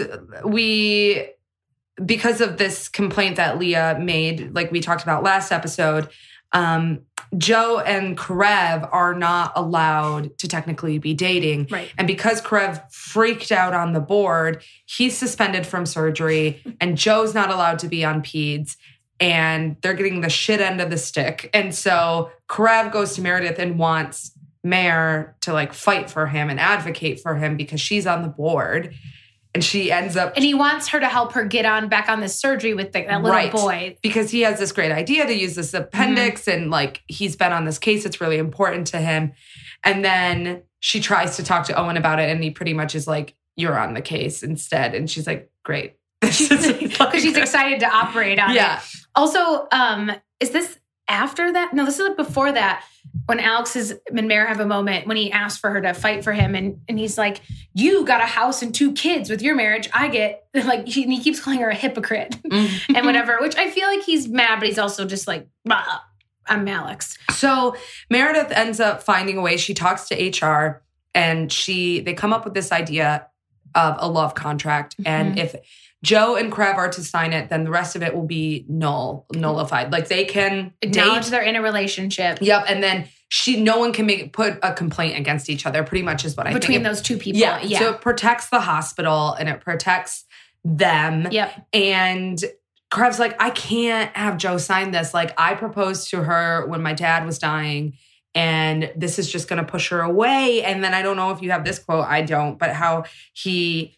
we, because of this complaint that Leah made, like we talked about last episode, um, Joe and Karev are not allowed to technically be dating. Right. And because Karev freaked out on the board, he's suspended from surgery and Joe's not allowed to be on peds. And they're getting the shit end of the stick. And so Karev goes to Meredith and wants Mare to like fight for him and advocate for him because she's on the board. And she ends up... And he wants her to help her get on back on this surgery with the, that little Right. boy. Because he has this great idea to use this appendix and like he's been on this case. It's really important to him. And then she tries to talk to Owen about it and he pretty much is like, you're on the case instead. And she's like, great. Because she's excited to operate on Yeah. it. Also, um, is this after that? No, this is before that. When Alex is, and Mare have a moment when he asks for her to fight for him. And, and he's like, you got a house and two kids with your marriage. I get, like, he, and he keeps calling her a hypocrite Mm-hmm. and whatever, which I feel like he's mad, but he's also just like, bah, I'm Alex. So Meredith ends up finding a way. She talks to H R and she, they come up with this idea of a love contract. Mhm. And if Joe and Karev are to sign it, then the rest of it will be null, nullified. Like they can Acknowledge date. they're in a relationship Yep. And then she, no one can make put a complaint against each other. Pretty much is what I between think. those two people. Yeah. Yeah. So it protects the hospital and it protects them. Yep. And Karev's like, I can't have Joe sign this. Like I proposed to her when my dad was dying and this is just going to push her away. And then I don't know if you have this quote. I don't, but how he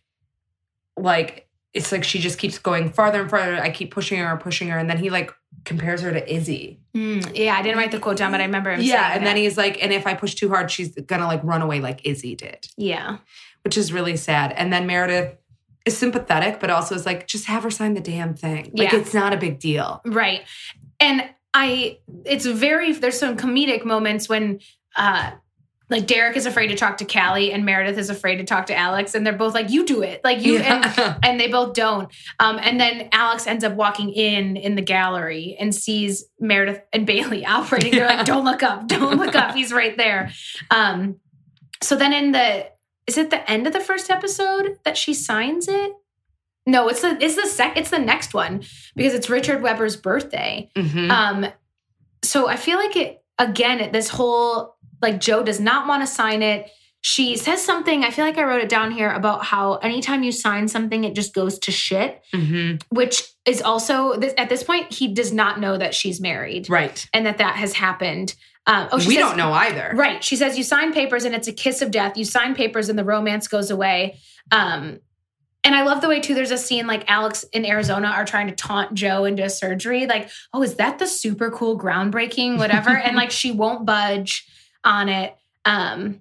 like, it's like she just keeps going farther and farther. I keep pushing her, pushing her. And then he like compares her to Izzy. Mm, yeah. I didn't write the quote down, but I remember him Yeah. saying And that. then he's like, and if I push too hard, she's going to like run away like Izzy did, Yeah. which is really sad. And then Meredith is sympathetic, but also is like, just have her sign the damn thing. Like Yeah. it's not a big deal. Right. And I, it's very, there's some comedic moments when, uh, like Derek is afraid to talk to Callie and Meredith is afraid to talk to Alex. And they're both like, you do it. Like you, Yeah. and, and they both don't. Um, and then Alex ends up walking in, in the gallery and sees Meredith and Bailey operating. They're Yeah. like, don't look up, don't look up. He's right there. Um, so then in the, is it the end of the first episode that she signs it? No, it's the, it's the sec, it's the next one because it's Richard Weber's birthday. Mhm. Um, so I feel like it, again, this whole, like Joe does not want to sign it. She says something, I feel like I wrote it down here about how anytime you sign something, it just goes to shit, Mhm. which is also, this, at this point, he does not know that she's married Right. and that that has happened. Um, oh, she we says- don't know either. Right. She says, you sign papers and it's a kiss of death. You sign papers and the romance goes away. Um, and I love the way, too, there's a scene like Alex in Arizona are trying to taunt Joe into surgery. Like, oh, is that the super cool, groundbreaking, whatever? And like, she won't budge on it um,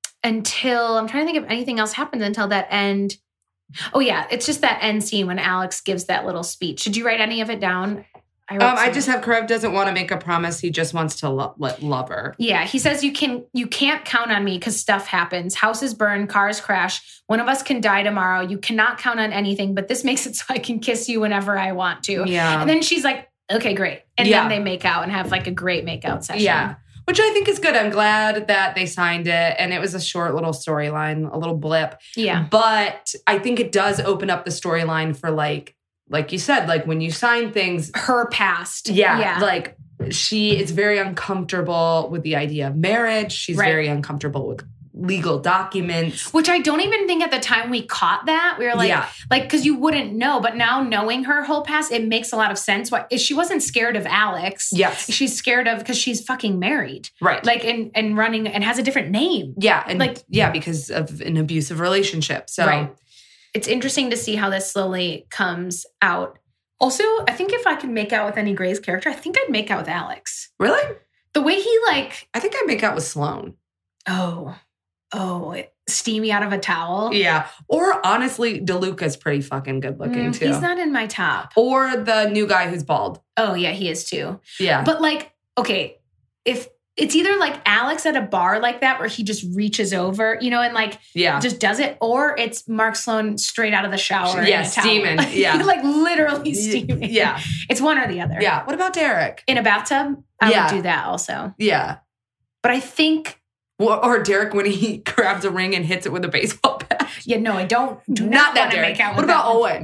until, I'm trying to think if anything else happens until that end. Oh, yeah. It's just that end scene when Alex gives that little speech. Did you write any of it down? I, wrote Um, I some. just have Karev doesn't want to make a promise. He just wants to lo- let love her. Yeah, he says you can you can't count on me because stuff happens. Houses burn, cars crash. One of us can die tomorrow. You cannot count on anything, but this makes it so I can kiss you whenever I want to. Yeah. And then she's like, okay, great. And Yeah. then they make out and have like a great makeout session. Yeah. Which I think is good. I'm glad that they signed it. And it was a short little storyline, a little blip. Yeah. But I think it does open up the storyline for like, like you said, like when you sign things, Her past. yeah, Yeah. like she is very uncomfortable with the idea of marriage. She's Right. very uncomfortable with legal documents. Which I don't even think at the time we caught that. We were like, Yeah. like, because you wouldn't know. But now knowing her whole past, it makes a lot of sense. Why she wasn't scared of Alex. Yes. She's scared of because she's fucking married. Right. Like, and, and running and has a different name. Yeah. And Like- like, yeah, because of an abusive relationship. So, Right. It's interesting to see how this slowly comes out. Also, I think if I could make out with any Grey's character, I think I'd make out with Alex. really? The way he like, I think I'd make out with Sloane. oh, oh, steamy out of a towel. Yeah. Or honestly, DeLuca's pretty fucking good looking Mm, too. He's not in my top. Or the new guy who's bald. Oh, yeah, he is too. Yeah. But like, okay, if it's either like Alex at a bar like that where he just reaches over, you know, and like yeah. just does it, or it's Mark Sloan straight out of the shower. Yeah, in a towel. steaming, yeah. like literally steaming. Yeah. It's one or the other. Yeah. What about Derek? In a bathtub, I Yeah. would do that also. Yeah. But I think, Or, or Derek when he grabs a ring and hits it with a baseball bat. yeah, no, I don't. Do not, Not that want to Derek. make out What with about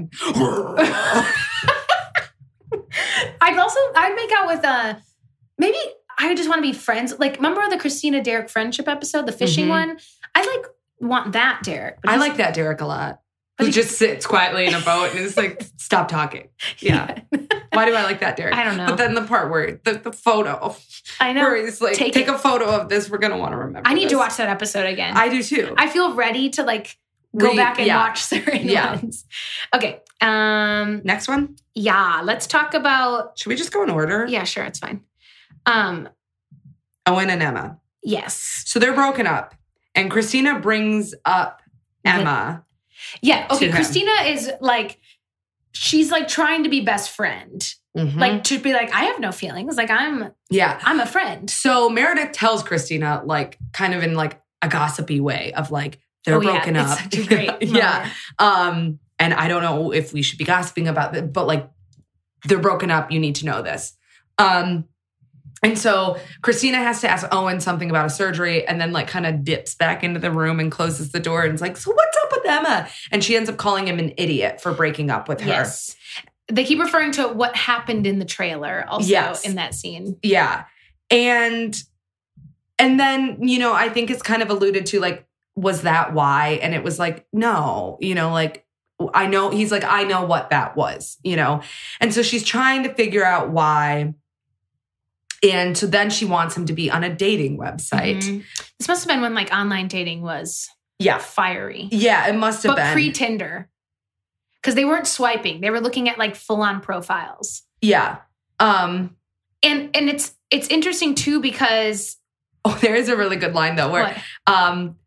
that. Owen? I'd also, I'd make out with, uh, maybe I just want to be friends. Like, remember the Christina Derek friendship episode, the fishing Mhm. one? I like want that Derek. But I he's- like that Derek a lot. But Who he- just sits quietly in a boat and is like, stop talking. Yeah. Why do I like that, Derek? I don't know. But then the part where the, the photo, I know. where he's like, Take take, it. a photo of this. We're going to want to remember I need this. to watch that episode again. I, I do too. feel ready to like go Re- back and yeah. watch certain Yeah. ones. Okay. Um, Next one. yeah, let's talk about, Should we just go in order? yeah, sure. It's fine. Um, Owen and Emma. yes. So they're broken up. And Christina brings up Emma. Yeah. Okay. To him. Christina is like, she's like trying to be best friend. Mhm. Like to be like, I have no feelings. Like I'm, yeah. I'm a friend. So Meredith tells Christina, like, kind of in like a gossipy way of like, they're Oh, yeah, broken it's up. such a great yeah. moment. Um, and I don't know if we should be gossiping about it, but like, they're broken up. You need to know this. Um, and so Christina has to ask Owen something about a surgery and then like kind of dips back into the room and closes the door and is like, so what's up with Emma? And she ends up calling him an idiot for breaking up with her. Yes. They keep referring to what happened in the trailer also Yes. in that scene. Yeah. And and then, you know, I think it's kind of alluded to like, was that why? And it was like, no, you know, like I know he's like, I know what that was, you know. And so she's trying to figure out why. And so then she wants him to be on a dating website. Mhm. This must have been when like online dating was Yeah. fiery. Yeah, it must have But been. pre Tinder. Because they weren't swiping. They were looking at like full on profiles. yeah. Um, And and it's it's interesting too because oh, there is a really good line though, where what? um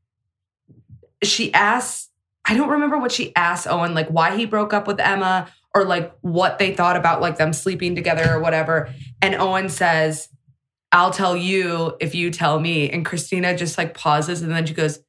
she asks, I don't remember what she asked Owen, like why he broke up with Emma or like what they thought about like them sleeping together or whatever. And Owen says, I'll tell you if you tell me. And Christina just like pauses and then she goes,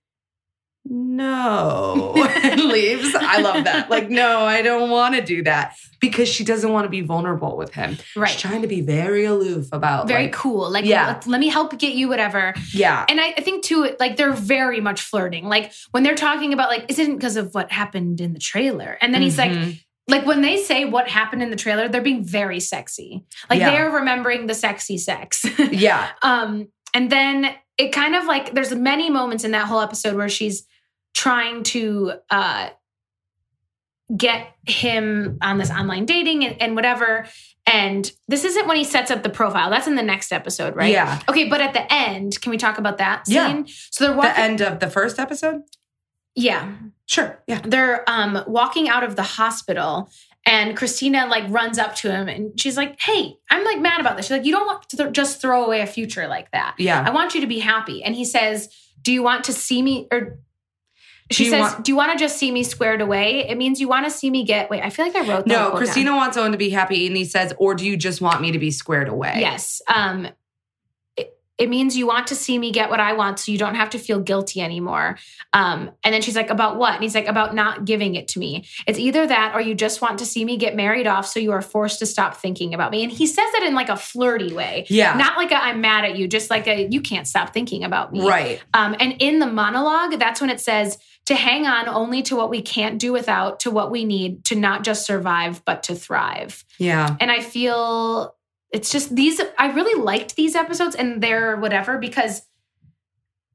no, and leaves. I love that. Like, no, I don't want to do that because she doesn't want to be vulnerable with him. Right. She's trying to be very aloof about Very like, cool. Like, Yeah. let, let me help get you whatever. yeah. And I, I think too, like they're very much flirting. Like when they're talking about like, is it because of what happened in the trailer? And then he's like, Mhm. like when they say what happened in the trailer, they're being very sexy. Like Yeah. they're remembering the sexy sex. yeah. um, and then it kind of like, there's many moments in that whole episode where she's trying to uh, get him on this online dating and, and whatever. And this isn't when he sets up the profile. That's in the next episode, right? Yeah. Okay, but at the end, can we talk about that scene? Yeah. So they're walking. The end of the first episode? Yeah, Sure. Yeah. they're um, walking out of the hospital, and Christina like runs up to him, and she's like, "Hey, I'm like mad about this." She's like, "You don't want to th- just throw away a future like that. Yeah. I want you to be happy." And he says, "Do you want to see me?" Or she you says, want- "Do you want to just see me squared away?" It means you want to see me get. Wait, I feel like I wrote that No, quote Christina down. wants Owen to be happy, and he says, or do you just want me to be squared away? Yes. Um, it, it means you want to see me get what I want so you don't have to feel guilty anymore. Um, and then she's like, about what? And he's like, about not giving it to me. It's either that or you just want to see me get married off so you are forced to stop thinking about me. And he says it in like a flirty way. Yeah. Not like a I'm mad at you, just like a you can't stop thinking about me. Right. Um, and in the monologue, that's when it says to hang on only to what we can't do without, to what we need to not just survive, but to thrive. Yeah. And I feel it's just these, I really liked these episodes and they're whatever because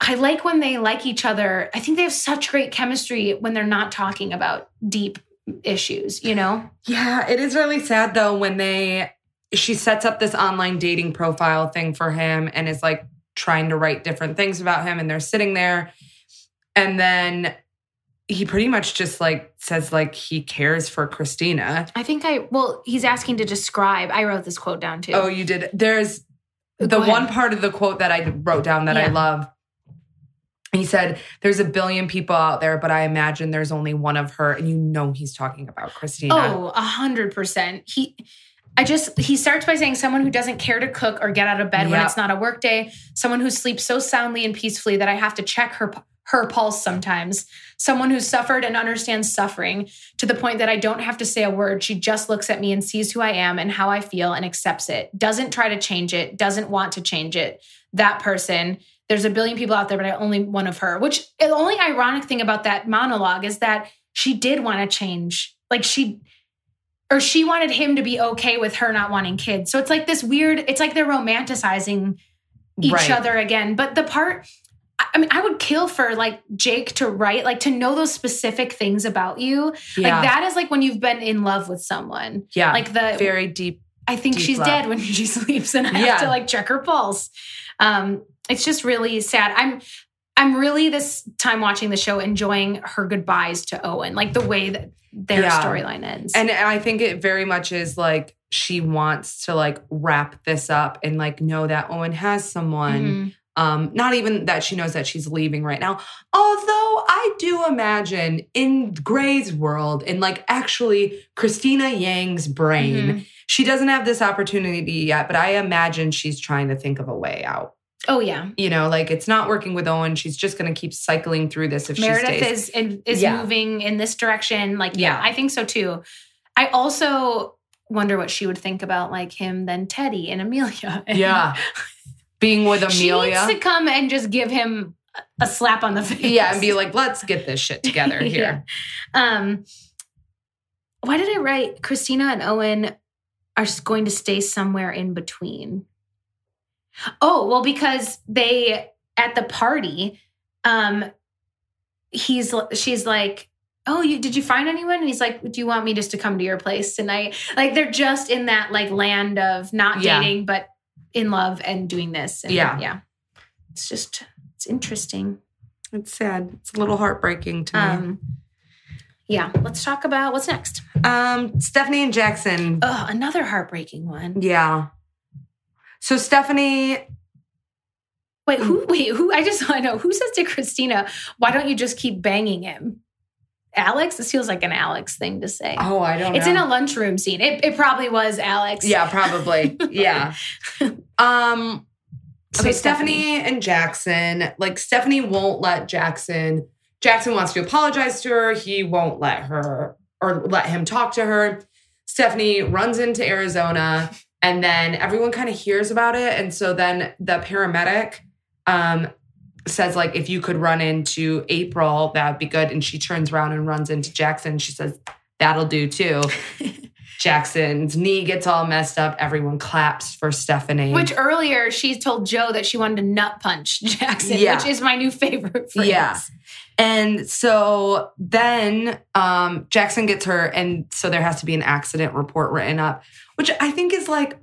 I like when they like each other. I think they have such great chemistry when they're not talking about deep issues, you know? Yeah, it is really sad though when they, she sets up this online dating profile thing for him and is like trying to write different things about him, and they're sitting there, and then he pretty much just like says like he cares for Christina. I think I, well, he's asking to describe. I wrote this quote down too. Oh, you did. There's the one part of the quote that I wrote down that yeah. I love. He said, there's a billion people out there, but I imagine there's only one of her. And you know he's talking about Christina. Oh, a hundred percent. He, I just, he starts by saying someone who doesn't care to cook or get out of bed yep. when it's not a work day. Someone who sleeps so soundly and peacefully that I have to check her her pulse sometimes. Someone who's suffered and understands suffering to the point that I don't have to say a word. She just looks at me and sees who I am and how I feel and accepts it. Doesn't try to change it. Doesn't want to change it. That person. There's a billion people out there, but I only one of her. Which the only ironic thing about that monologue is that she did want to change. Like she, or she wanted him to be okay with her not wanting kids. So it's like this weird, it's like they're romanticizing each right. other again. But the part, I mean, I would kill for like Jake to write, like to know those specific things about you. Yeah. Like that is like when you've been in love with someone. Yeah. Like the very deep. I think deep she's love. dead when she sleeps and I yeah. have to like check her pulse. Um, it's just really sad. I'm, I'm really this time watching the show enjoying her goodbyes to Owen, like the way that their yeah. storyline ends. And I think it very much is like she wants to like wrap this up and like know that Owen has someone. Mm-hmm. Um, not even that she knows that she's leaving right now. Although I do imagine in Grey's world, in like actually Christina Yang's brain, mm-hmm. she doesn't have this opportunity yet, but I imagine she's trying to think of a way out. Oh, yeah. You know, like it's not working with Owen. She's just going to keep cycling through this if Meredith she stays. is is yeah. moving in this direction. Like, yeah, yeah, I think so too. I also wonder what she would think about like him, then Teddy and Amelia. And yeah. Being with Amelia. She needs to come and just give him a slap on the face. Yeah, and be like, let's get this shit together here. yeah. Um, why did I write Christina and Owen are going to stay somewhere in between? Oh, well, because they, at the party, um, he's, she's like, oh, you did you find anyone? And he's like, do you want me just to come to your place tonight? Like, they're just in that, like, land of not yeah. dating, but in love and doing this. And yeah. Yeah. It's just, it's interesting. It's sad. It's a little heartbreaking to me. Um, yeah. Let's talk about what's next. Um, Stephanie and Jackson. Oh, another heartbreaking one. Yeah. So Stephanie. Wait, who, wait, who, I just want to know, who says to Christina, why don't you just keep banging him? Alex? This feels like an Alex thing to say. Oh, I don't it's know. It's in a lunchroom scene. It, it probably was Alex. Yeah, probably. yeah. Um, so okay, Stephanie, Stephanie and Jackson, like Stephanie won't let Jackson, Jackson wants to apologize to her. He won't let her or let him talk to her. Stephanie runs into Arizona and then everyone kind of hears about it. And so then the paramedic, um, says like, if you could run into April, that'd be good. And she turns around and runs into Jackson. She says, that'll do too. Jackson's knee gets all messed up. Everyone claps for Stephanie. Which earlier she told Joe that she wanted to nut punch Jackson, yeah. which is my new favorite phrase. Yeah. And so then um, Jackson gets hurt. And so there has to be an accident report written up, which I think is like,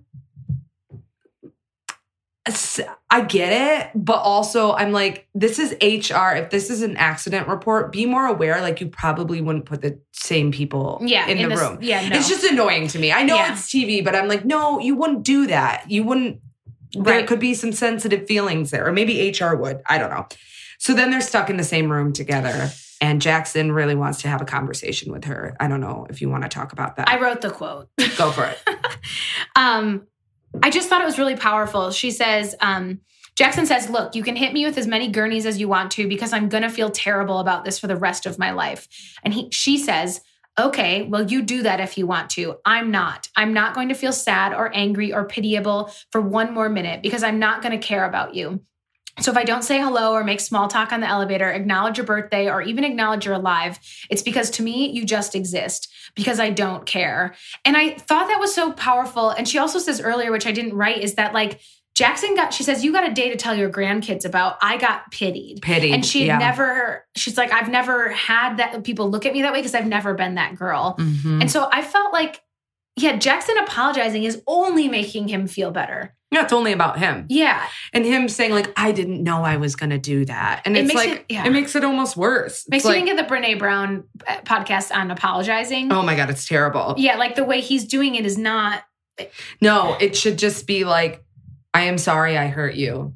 I get it, but also I'm like, this is H R. If this is an accident report, be more aware. Like you probably wouldn't put the same people yeah, in, in the this, room. Yeah, no. It's just annoying to me. I know yeah. it's T V, but I'm like, no, you wouldn't do that. You wouldn't. Right. There could be some sensitive feelings there, or maybe H R would. I don't know. So then they're stuck in the same room together. And Jackson really wants to have a conversation with her. I don't know if you want to talk about that. I wrote the quote. Go for it. um, I just thought it was really powerful. She says, um, Jackson says, look, you can hit me with as many gurneys as you want to because I'm going to feel terrible about this for the rest of my life. And he, she says, okay, well, you do that if you want to. I'm not. I'm not going to feel sad or angry or pitiable for one more minute because I'm not going to care about you. So if I don't say hello or make small talk on the elevator, acknowledge your birthday, or even acknowledge you're alive, it's because to me, you just exist because I don't care. And I thought that was so powerful. And she also says earlier, which I didn't write, is that like, Jackson got, she says, you got a day to tell your grandkids about. I got pitied. Pitied. And she had yeah. never, she's like, I've never had that, people look at me that way because I've never been that girl. Mm-hmm. And so I felt like, yeah, Jackson apologizing is only making him feel better. Yeah, it's only about him. Yeah. And him saying like, I didn't know I was going to do that. And It it's makes like, it- yeah. it makes it almost worse. Makes It's me like, think of the Brene Brown podcast on apologizing. oh my God, it's terrible. Yeah, like the way he's doing it is not. No, it should just be like, I am sorry I hurt you.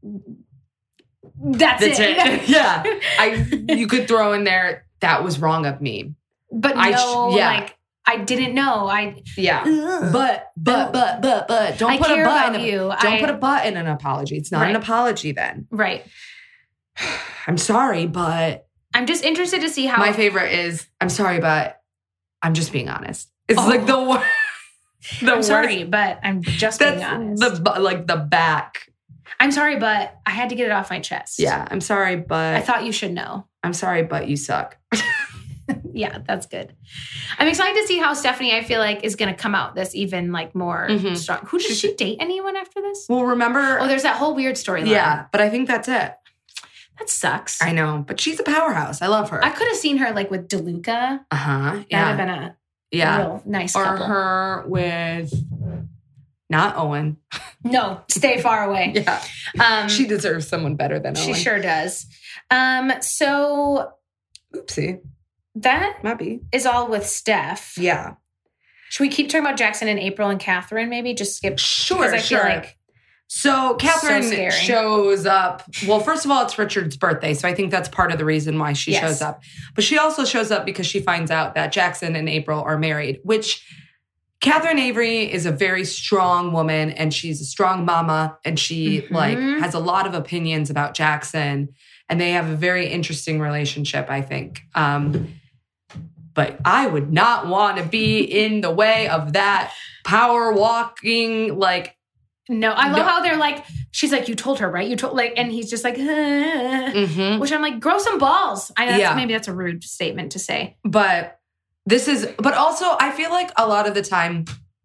That's, That's it. it. Yeah. I you could throw in there, that was wrong of me. But I sh- no, yeah. like, I didn't know. I Yeah. But, but, but, but, but, don't I put care a but about in you. a, don't I- put a but in an apology. It's not an Right. apology then. Right. I'm sorry, but I'm just interested to see how. my favorite is, I'm sorry, but I'm just being honest. It's Oh. like the worst. The I'm worst. sorry, but I'm just being That's honest. the bu- like the back. I'm sorry, but I had to get it off my chest. Yeah, I'm sorry, but I thought you should know. I'm sorry, but you suck. Yeah, that's good. I'm excited to see how Stephanie, I feel like, is going to come out this even like more Mhm. strong. Who does she date anyone after this? Well, remember? Oh, there's that whole weird storyline. yeah, but I think that's it. That sucks. I know, but she's a powerhouse. I love her. I could have seen her like with DeLuca. uh huh. That'd Yeah, have been a yeah. real nice Or couple. her with not Owen. No, stay far away. Yeah, Um, she deserves someone better than she Owen. sure does. Um, so Oopsie, that might be. is all with Steph. Yeah, Should we keep talking about Jackson and April and Catherine? Maybe just skip. sure. Because I sure. feel like So Catherine So scary. shows up. Well, first of all, it's Richard's birthday. So I think that's part of the reason why she Yes. shows up. But she also shows up because she finds out that Jackson and April are married, which Catherine Avery is a very strong woman and she's a strong mama and she Mhm. like has a lot of opinions about Jackson and they have a very interesting relationship, I think. Um, but I would not want to be in the way of that power walking, like, no, I love No. how they're like, she's like, you told her, right? You told like, and he's just like, mhm. which I'm like, grow some balls. I know that's, Yeah. maybe that's a rude statement to say. But this is, but also I feel like a lot of the time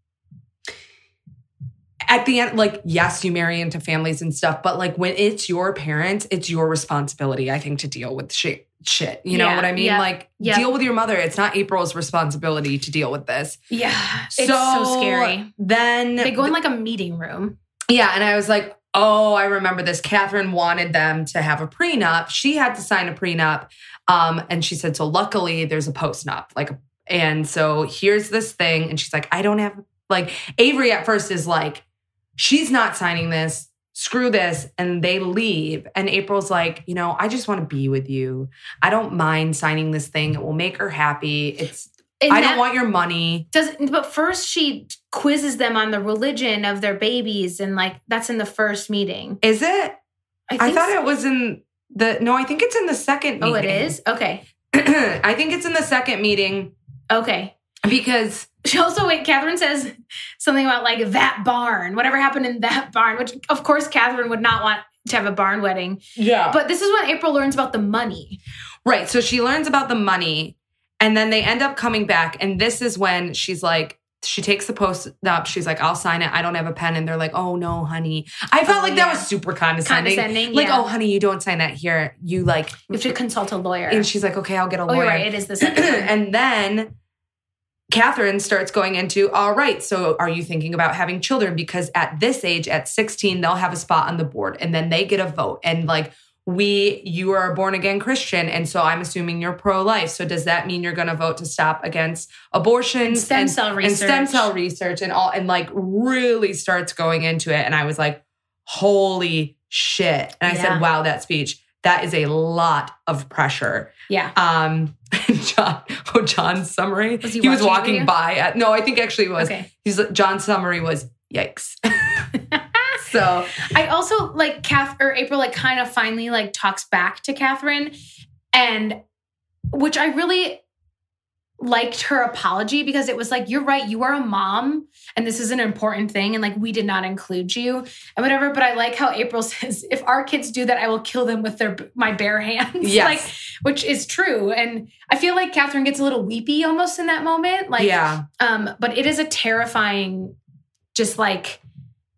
at the end, like, yes, you marry into families and stuff, but like when it's your parents, it's your responsibility, I think, to deal with shit. Shit, you know Yeah, what I mean? yeah, Like, yeah. deal with your mother. It's not April's responsibility to deal with this. Yeah, it's so, scary. Then They go in like a meeting room. yeah, and I was like, oh, I remember this. Catherine wanted them to have a prenup. She had to sign a prenup. Um, and she said, so luckily there's a postnup. Like, and so here's this thing. And she's like, I don't have, like, Avery at first is like, she's not signing this. Screw this. And they leave. And April's like, you know, I just want to be with you. I don't mind signing this thing. It will make her happy. It's, And I that don't want your money. does but first she quizzes them on the religion of their babies, and like that's in the first meeting. Is it? I, I thought so. it was in the, no, I think it's in the second meeting. Oh, it is? Okay. I think it's in the second meeting Okay. because She also, wait, Catherine says something about like that barn, whatever happened in that barn, which of course Catherine would not want to have a barn wedding. yeah, But this is when April learns about the money. right. So she learns about the money, and then they end up coming back, and this is when she's like, she takes the post up. She's like, I'll sign it. I don't have a pen, and they're like, oh no, honey. I felt Oh, like yeah. that was super condescending. Condescending, Like, yeah. oh honey, you don't sign that here. You like, You have to consult a lawyer. and she's like, okay, I'll get a oh, lawyer. you're right. It is the second one. And then Catherine starts going into, all right, so are you thinking about having children? Because at this age, at sixteen, they'll have a spot on the board and then they get a vote. And like, we, you are a born again Christian. And so I'm assuming you're pro-life. So does that mean you're going to vote to stop against abortions And stem cell and stem research. cell research and all, and like really starts going into it. And I was like, holy shit. And I Yeah. said, wow, that speech, that is a lot of pressure. Yeah. Um, John, oh, John's summary. Was he he was watching walking you? by. At, no, I think actually it was. Okay. He's John's summary was yikes. So I also like Kath or April like kind of finally like talks back to Catherine, and which I really liked her apology because it was like, you're right, you are a mom and this is an important thing and like we did not include you and whatever. But I like how April says, if our kids do that, I will kill them with their my bare hands. Yes. Like, which is true. And I feel like Catherine gets a little weepy almost in that moment. Like, yeah, um, but it is a terrifying, just like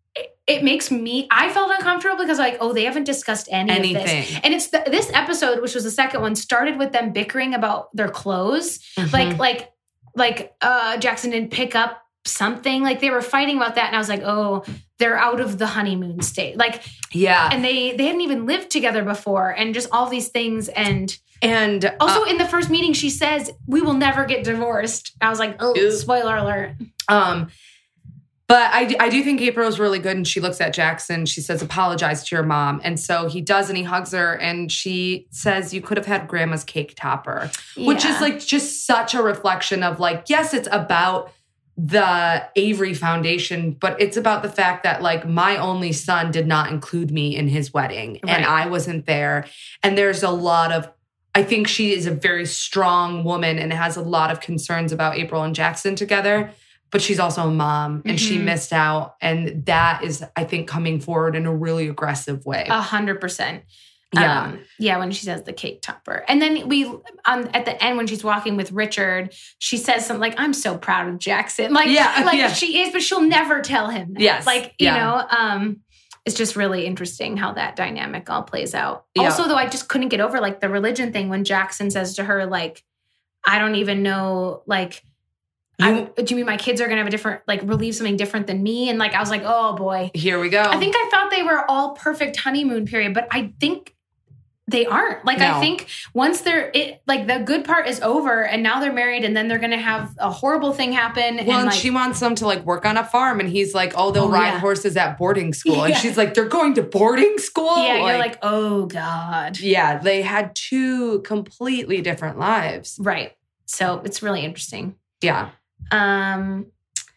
it makes me, I felt uncomfortable because like, oh, they haven't discussed any Anything. of this. And it's the, this episode, which was the second one, started with them bickering about their clothes. Mhm. Like, like, like uh, Jackson didn't pick up something. Like they were fighting about that. And I was like, oh, they're out of the honeymoon state. Like, Yeah. and they, they hadn't even lived together before and just all these things. And And also uh, in the first meeting, she says, we will never get divorced. I was like, oh, Ew. spoiler alert. Um, but I, do- I do think April's really good. And she looks at Jackson. She says, apologize to your mom. And so he does, and he hugs her. And she says, you could have had grandma's cake topper, which Yeah. is like just such a reflection of like, yes, it's about the Avery Foundation, but it's about the fact that like my only son did not include me in his wedding and Right. I wasn't there. And there's a lot of, I think she is a very strong woman and has a lot of concerns about April and Jackson together. But she's also a mom and she Mhm. missed out. And that is, I think, coming forward in a really aggressive way. A hundred percent. Yeah. Um, yeah, when she says the cake topper. And then we, um, at the end, when she's walking with Richard, she says something like, I'm so proud of Jackson. Like, Yeah, like yeah. she is, but she'll never tell him that. Yes, Like, you yeah. know, um, it's just really interesting how that dynamic all plays out. Yeah. Also, though, I just couldn't get over like the religion thing when Jackson says to her, like, I don't even know, like, I, You- do you mean my kids are going to have a different, like, believe something different than me? And like, I was like, oh boy. Here we go. I think I thought they were all perfect honeymoon period, but I think they aren't. Like, No. I think once they're, it like the good part is over and now they're married and then they're going to have a horrible thing happen. Well, and and like, she wants them to like work on a farm, and he's like, "Oh, they'll Oh, ride yeah. horses at boarding school." And Yeah. she's like, "They're going to boarding school." yeah, you're like, oh God. yeah, they had two completely different lives. Right. So it's really interesting. Yeah. Um,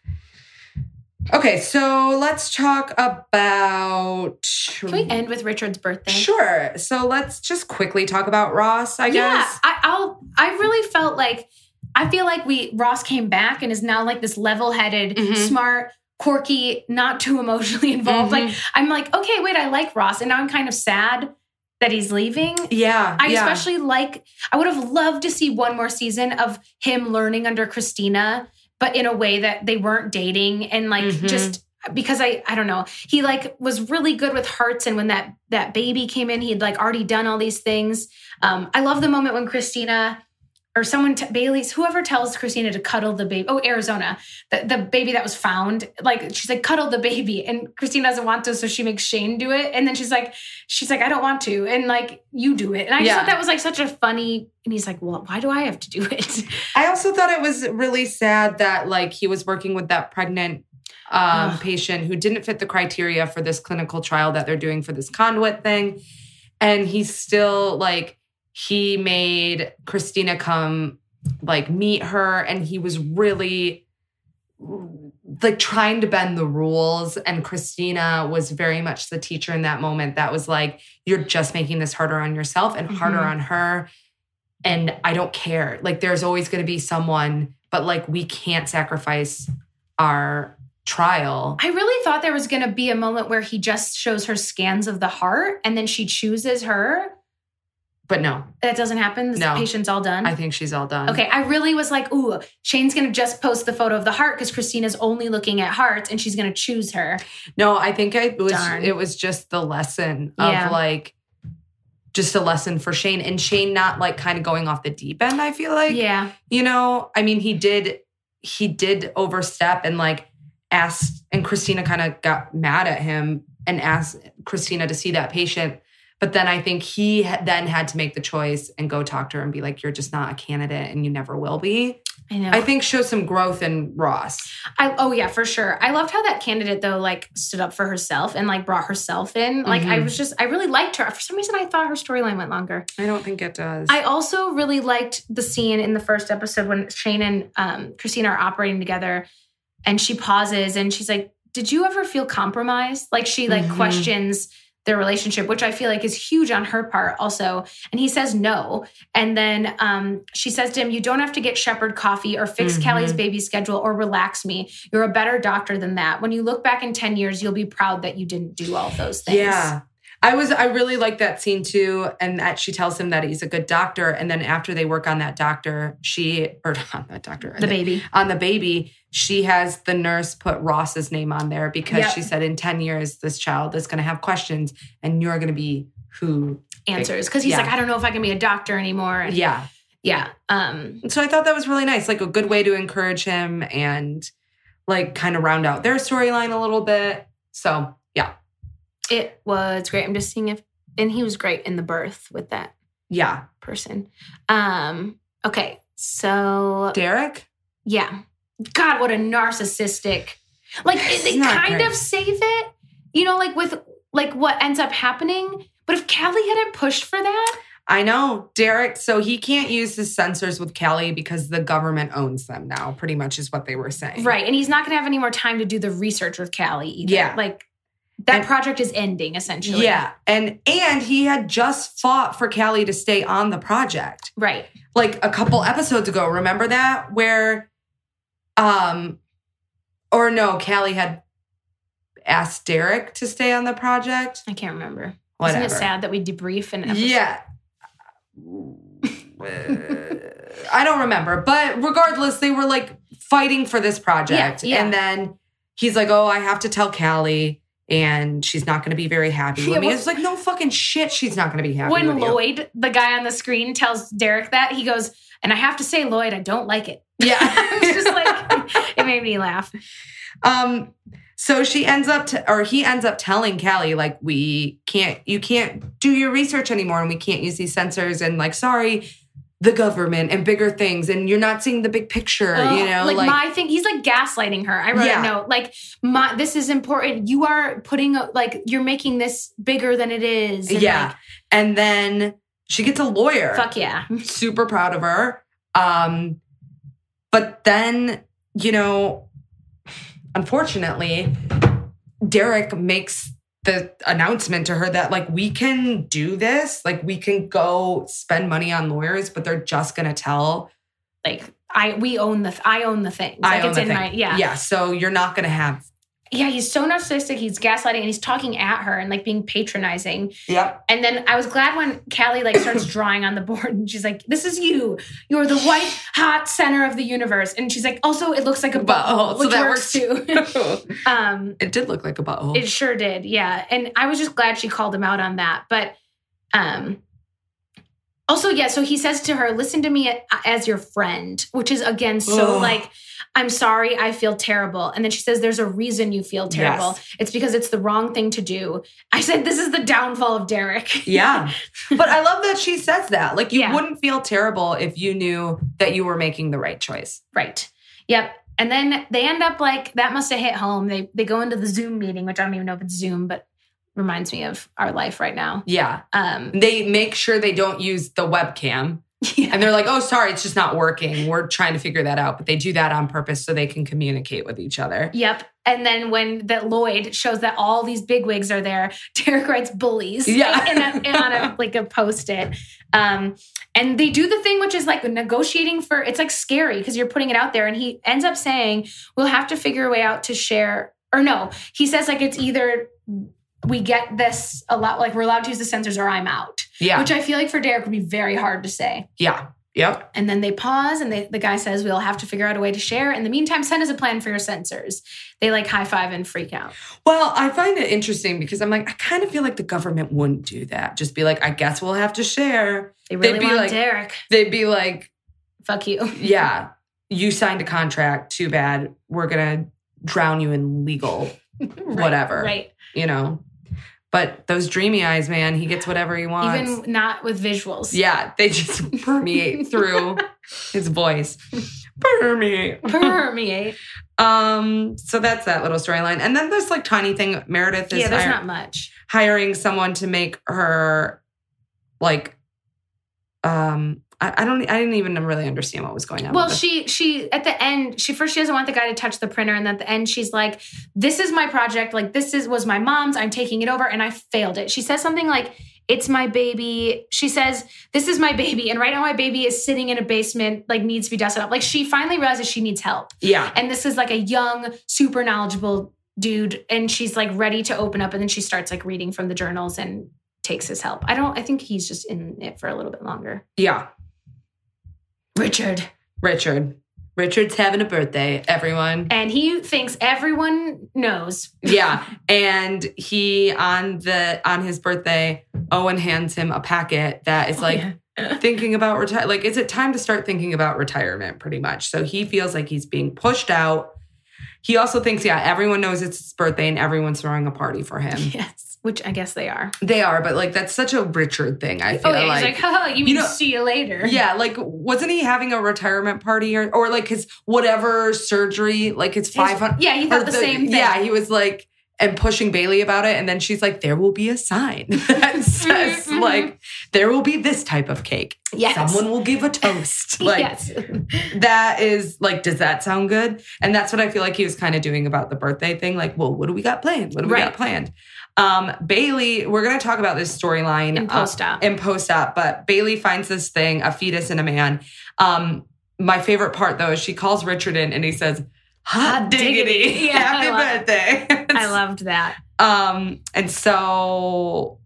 Okay, so let's talk about. can we end with Richard's birthday? Sure. So let's just quickly talk about Ross. I Yeah, guess. I, I'll. I really felt like I feel like we Ross came back and is now like this level-headed, Mhm. smart, quirky, not too emotionally involved. Mhm. Like I'm like, okay, wait, I like Ross, and now I'm kind of sad that he's leaving. Yeah. I yeah. especially like. I would have loved to see one more season of him learning under Christina, but in a way that they weren't dating and like Mhm. just. Because I, I don't know, he like was really good with hearts, and when that that baby came in, he'd like already done all these things. Um, I love the moment when Christina or someone, t- Bailey's, whoever tells Christina to cuddle the baby. Oh, Arizona, the, the baby that was found. Like she's like, cuddle the baby, and Christina doesn't want to, so she makes Shane do it, and then she's like, she's like, I don't want to, and like you do it, and I just Yeah. thought that was like such a funny. And he's like, well, why do I have to do it? I also thought it was really sad that like he was working with that pregnant um, Ugh. patient who didn't fit the criteria for this clinical trial that they're doing for this conduit thing. And he's still like, he made Christina come like meet her. And he was really like trying to bend the rules. And Christina was very much the teacher in that moment that was like, you're just making this harder on yourself and harder Mhm. on her. And I don't care. Like there's always going to be someone, but like we can't sacrifice our trial. I really thought there was going to be a moment where he just shows her scans of the heart, and then she chooses her. But no, That doesn't happen. The No. patient's all done. I think she's all done. Okay, I really was like, ooh, Shane's going to just post the photo of the heart because Christina's only looking at hearts and she's going to choose her. No, I think it was Darn. it was just the lesson Yeah. of like just a lesson for Shane, and Shane not like kind of going off the deep end, I feel like. Yeah. You know, I mean, he did he did overstep and like asked, and Christina kind of got mad at him and asked Christina to see that patient. But then I think he ha- then had to make the choice and go talk to her and be like, you're just not a candidate and you never will be. I know. I think show some growth in Ross. I, oh yeah, for sure. I loved how that candidate though, like stood up for herself and like brought herself in. Like I Mhm. was just, I really liked her. For some reason, I thought her storyline went longer. I don't think it does. I also really liked the scene in the first episode when Shane and um, Christina are operating together, and she pauses and she's like, "Did you ever feel compromised?" Like she like Mhm. questions their relationship, which I feel like is huge on her part also. And he says no. And then um, she says to him, you don't have to get Shepherd coffee or fix Mhm. Kelly's baby schedule or relax me. You're a better doctor than that. When you look back in ten years, you'll be proud that you didn't do all those things. Yeah. I was, I really like that scene too. And that she tells him that he's a good doctor. And then after they work on that doctor, she, or on that doctor, The baby. on the baby, she has the nurse put Ross's name on there because Yep. she said in ten years, this child is going to have questions and you're going to be who Answers. Because he's Yeah. like, I don't know if I can be a doctor anymore. And Yeah. Yeah. Um, So I thought that was really nice. Like a good way to encourage him and like kind of round out their storyline a little bit. So yeah. it was great. I'm just seeing if, and he was great in the birth with that Yeah. person. Um, okay. So Derek? yeah. God, what a narcissistic. Like It's they not kind great. of save it, you know, like with like what ends up happening. But if Callie hadn't pushed for that, I know. Derek, so he can't use his sensors with Callie because the government owns them now, pretty much is what they were saying. right. And he's not going to have any more time to do the research with Callie either. Yeah. Like that And- project is ending essentially. Yeah. And and he had just fought for Callie to stay on the project. Right. Like a couple episodes ago. Remember that? Where um or no, Callie had asked Derek to stay on the project. I can't remember. Whatever. Isn't it sad that we debrief an episode? Yeah. I don't remember. But regardless, they were like fighting for this project. Yeah, yeah. And then he's like, oh, I have to tell Callie and she's not going to be very happy with Yeah, me. well- It's like, no fucking shit, she's not going to be happy When with you. Lloyd, the guy on the screen, tells Derek that, he goes, and I have to say, Lloyd, I don't like it. Yeah. It's just like, it made me laugh. Um, so she ends up to, or he ends up telling Callie, like, we can't, you can't do your research anymore and we can't use these sensors and like, sorry, the government and bigger things. And you're not seeing the big picture, Ugh, you know? like, my thing, he's like gaslighting her. I wrote Yeah. a note, like, my, this is important. You are putting, a, like, you're making this bigger than it is. And yeah. And then she gets a lawyer. Like, fuck yeah. Super proud of her. Um, but then, you know, unfortunately, Derek makes the announcement to her that like we can do this, like we can go spend money on lawyers, but they're just gonna tell. Like, I, we own the, I own the thing. Like, I own it's the in thing. my, yeah. Yeah. So you're not gonna have. Yeah, he's so narcissistic. He's gaslighting and he's talking at her and like being patronizing. Yep. And then I was glad when Callie like starts drawing on the board and she's like, this is you. You're the white hot center of the universe. And she's like, also it looks like a butthole, Butthole, so which that works works too. um, It did look like a butthole. it sure did. Yeah. And I was just glad she called him out on that. But um, also, yeah, so he says to her, listen to me as your friend, which is again, so Ugh. like, I'm sorry, I feel terrible. And then she says, there's a reason you feel terrible. Yes. It's because it's the wrong thing to do. I said, this is the downfall of Derek. Yeah. But I love that she says that. Like you Yeah. wouldn't feel terrible if you knew that you were making the right choice. Right. Yep. And then they end up like, that must have hit home. They they go into the Zoom meeting, which I don't even know if it's Zoom, but reminds me of our life right now. Yeah. Um, They make sure they don't use the webcam. yeah. And they're like, oh, sorry, it's just not working. We're trying to figure that out. But they do that on purpose so they can communicate with each other. Yep. And then when that Lloyd shows that all these bigwigs are there, Derek writes bullies Yeah. in a, in on a, like a post-it. Um, and they do the thing, which is like negotiating for, it's like scary because you're putting it out there. And he ends up saying, we'll have to figure a way out to share, or no, he says like, it's either we get this a lot, like we're allowed to use the sensors or I'm out. Yeah. Which I feel like for Derek would be very hard to say. Yeah. Yep. And then they pause and they, the guy says, we'll have to figure out a way to share. In the meantime, send us a plan for your sensors. They like high five and freak out. Well, I find it interesting because I'm like, I kind of feel like the government wouldn't do that. Just be like, I guess we'll have to share. They really They'd be want like- Derek. They'd be like, Fuck you. yeah, you signed a contract. Too bad. We're going to drown you in legal, Right, whatever, Right. you know. But those dreamy eyes, man, he gets whatever he wants. Even not with visuals. Yeah, they just permeate through his voice. Permeate. Permeate. Um, so that's that little storyline. And then there's like tiny thing. Meredith is Yeah, there's hire- not much. hiring someone to make her like um I, I don't I didn't even really understand what was going on. Well, with she she at the end, she first she doesn't want the guy to touch the printer, and then at the end she's like, this is my project, like this is was my mom's, I'm taking it over, and I failed it. She says something like, it's my baby. She says, this is my baby, and right now my baby is sitting in a basement, like needs to be dusted up. Like she finally realizes she needs help. it. Yeah. And this is like a young, super knowledgeable dude. And she's like ready to open up. And then she starts like reading from the journals and takes his help. I don't, I think he's just in it for a little bit longer. Yeah. Richard. Richard. Richard's having a birthday, everyone. And he thinks everyone knows. Yeah. And he, on the on his birthday, Owen hands him a packet that is like, oh, yeah. thinking about retire. Like, is it time to start thinking about retirement, pretty much? So he feels like he's being pushed out. He also thinks, yeah, everyone knows it's his birthday and everyone's throwing a party for him. Yes. Which I guess they are. They are, but like that's such a Richard thing, I feel oh, yeah, like. He's like, haha, you mean you know, see you later. Yeah, like wasn't he having a retirement party or or like his whatever surgery, like his five hundred Yeah, he thought the, the same thing. Yeah, he was like and pushing Bailey about it, and then she's like, there will be a sign that says mm-hmm. like there will be this type of cake. Yes. Someone will give a toast. Like yes. that is like, does that sound good? And that's what I feel like he was kind of doing about the birthday thing. Like, well, what do we got planned? What do we right. got planned? Um, Bailey, we're going to talk about this storyline in post-op. Uh, in post-op, but Bailey finds this thing, a fetus in a man. Um, my favorite part, though, is she calls Richard in and he says, hot diggity, diggity. Yeah, happy I love, birthday. I loved that. Um, and so,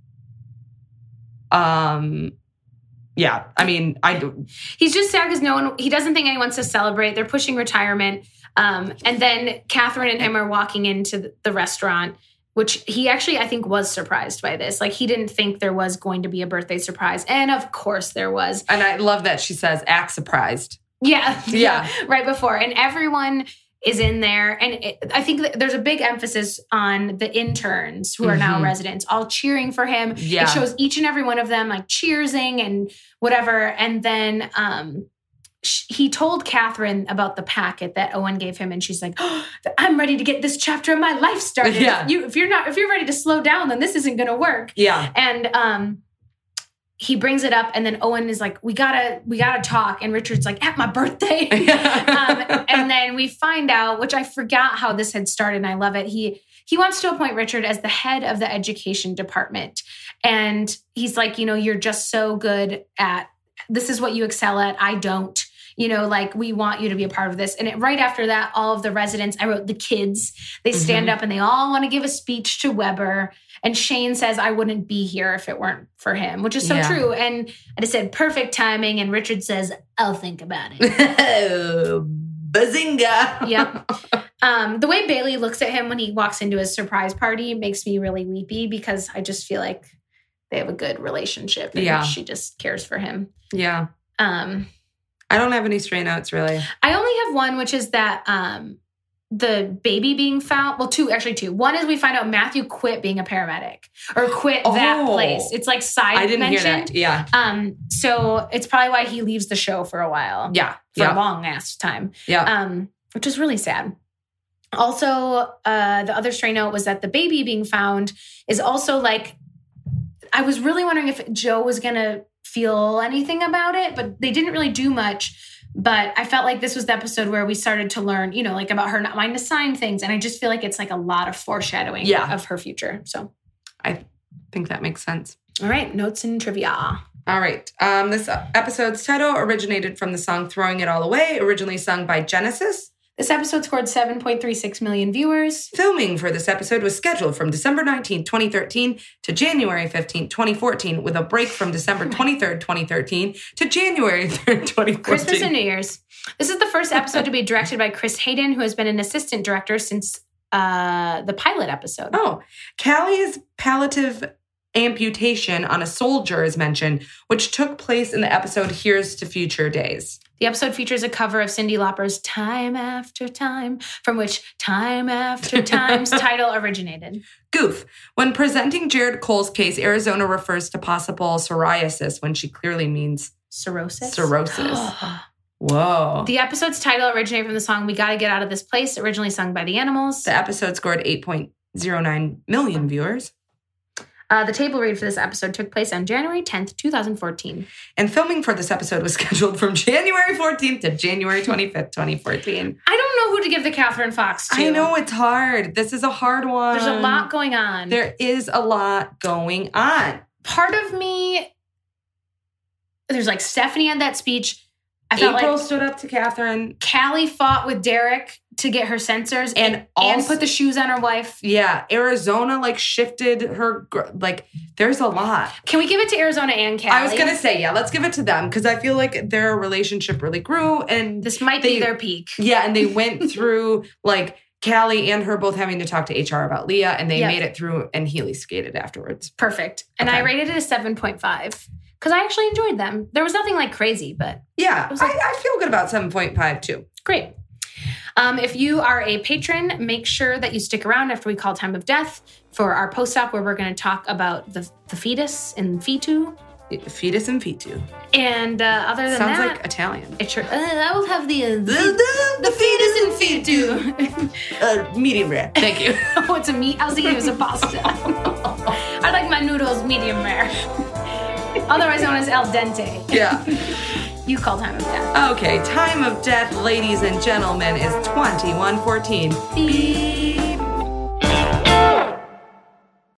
um, yeah, I mean, I do. He's just sad because no one, he doesn't think anyone wants to celebrate. They're pushing retirement. Um, and then Catherine and him are walking into the restaurant, which he actually, I think, was surprised by this. Like, he didn't think there was going to be a birthday surprise. And of course there was. And I love that she says, act surprised. Yeah. Yeah. Right before. And everyone is in there. And it, I think that there's a big emphasis on the interns who are mm-hmm. now residents, all cheering for him. Yeah. It shows each and every one of them like cheersing and whatever. And then um, sh- he told Catherine about the packet that Owen gave him. And she's like, oh, I'm ready to get this chapter of my life started. Yeah. If, you, if you're not, if you're ready to slow down, then this isn't going to work. Yeah. And, um, he brings it up and then Owen is like, we gotta, we gotta talk. And Richard's like, at my birthday. um, and then we find out, which I forgot how this had started and I love it. He, he wants to appoint Richard as the head of the education department. And he's like, you know, you're just so good at, this is what you excel at. I don't, you know, like we want you to be a part of this. And it, right after that, all of the residents, I wrote the kids, they stand mm-hmm. up and they all want to give a speech to Weber. And Shane says, I wouldn't be here if it weren't for him, which is so yeah. true. And I just said, perfect timing. And Richard says, I'll think about it. Bazinga. Yep. Um, the way Bailey looks at him when he walks into his surprise party makes me really weepy because I just feel like they have a good relationship. And yeah. she just cares for him. Yeah. Um, I don't have any stray notes, really. I only have one, which is that um, the baby being found. Well, two, actually two. One is we find out Matthew quit being a paramedic or quit oh, that place. It's like side I didn't mentioned. hear that. Yeah. Um, so it's probably why he leaves the show for a while. Yeah. For yeah. a long ass time. Yeah. Um, which is really sad. Also, uh, the other stray note was that the baby being found is also like, I was really wondering if Joe was going to feel anything about it, but they didn't really do much. But I felt like this was the episode where we started to learn, you know, like about her not wanting to sign things. And I just feel like it's like a lot of foreshadowing yeah. of her future. So I think that makes sense. All right. Notes and trivia. All right. Um, this episode's title originated from the song Throwing It All Away, originally sung by Genesis. This episode scored seven point three six million viewers. Filming for this episode was scheduled from December nineteenth, twenty thirteen to January fifteenth, twenty fourteen, with a break from December twenty-third, twenty thirteen to January third, twenty fourteen. Christmas and New Year's. This is the first episode to be directed by Chris Hayden, who has been an assistant director since uh, the pilot episode. Oh, Callie's palliative amputation on a soldier is mentioned, which took place in the episode Here's to Future Days. The episode features a cover of Cyndi Lauper's Time After Time, from which Time After Time's title originated. Goof. When presenting Jared Cole's case, Arizona refers to possible psoriasis when she clearly means cirrhosis. Cirrhosis. Whoa. The episode's title originated from the song We Gotta Get Out of This Place, originally sung by the Animals. The episode scored eight point oh nine million viewers. Uh, the table read for this episode took place on January tenth, twenty fourteen. And filming for this episode was scheduled from January fourteenth to January twenty-fifth, twenty fourteen. I don't know who to give the Catherine Fox to. I know, it's hard. This is a hard one. There's a lot going on. There is a lot going on. Part of me, there's like Stephanie had that speech. I I felt April like stood up to Catherine. Callie fought with Derek to get her sensors and, And and also- put the shoes on her wife. Yeah, Arizona like shifted her, gr- like there's a lot. Can we give it to Arizona and Callie? I was going to say, yeah, let's give it to them because I feel like their relationship really grew and This might they- be their peak. yeah, and they went through like Callie and her both having to talk to H R about Leah and they Yep. made it through and Healy skated afterwards. Perfect. And Okay. I rated it a seven point five because I actually enjoyed them. There was nothing like crazy, but Yeah, was like- I, I feel good about seven point five too. great. Um, if you are a patron, make sure that you stick around after we call time of death for our post-op where we're going to talk about the, the fetus and fetu. Fetus and Fitu. And uh, other than Sounds that, like Italian. it sure, uh, I will have the, uh, The, the fetus and fetu. uh, medium rare. Thank you. Oh, it's a meat. I was thinking it was a pasta. I like my noodles medium rare. Otherwise known as al dente. Yeah. You call time of death. Okay, time of death, ladies and gentlemen, is twenty-one fourteen. Beep.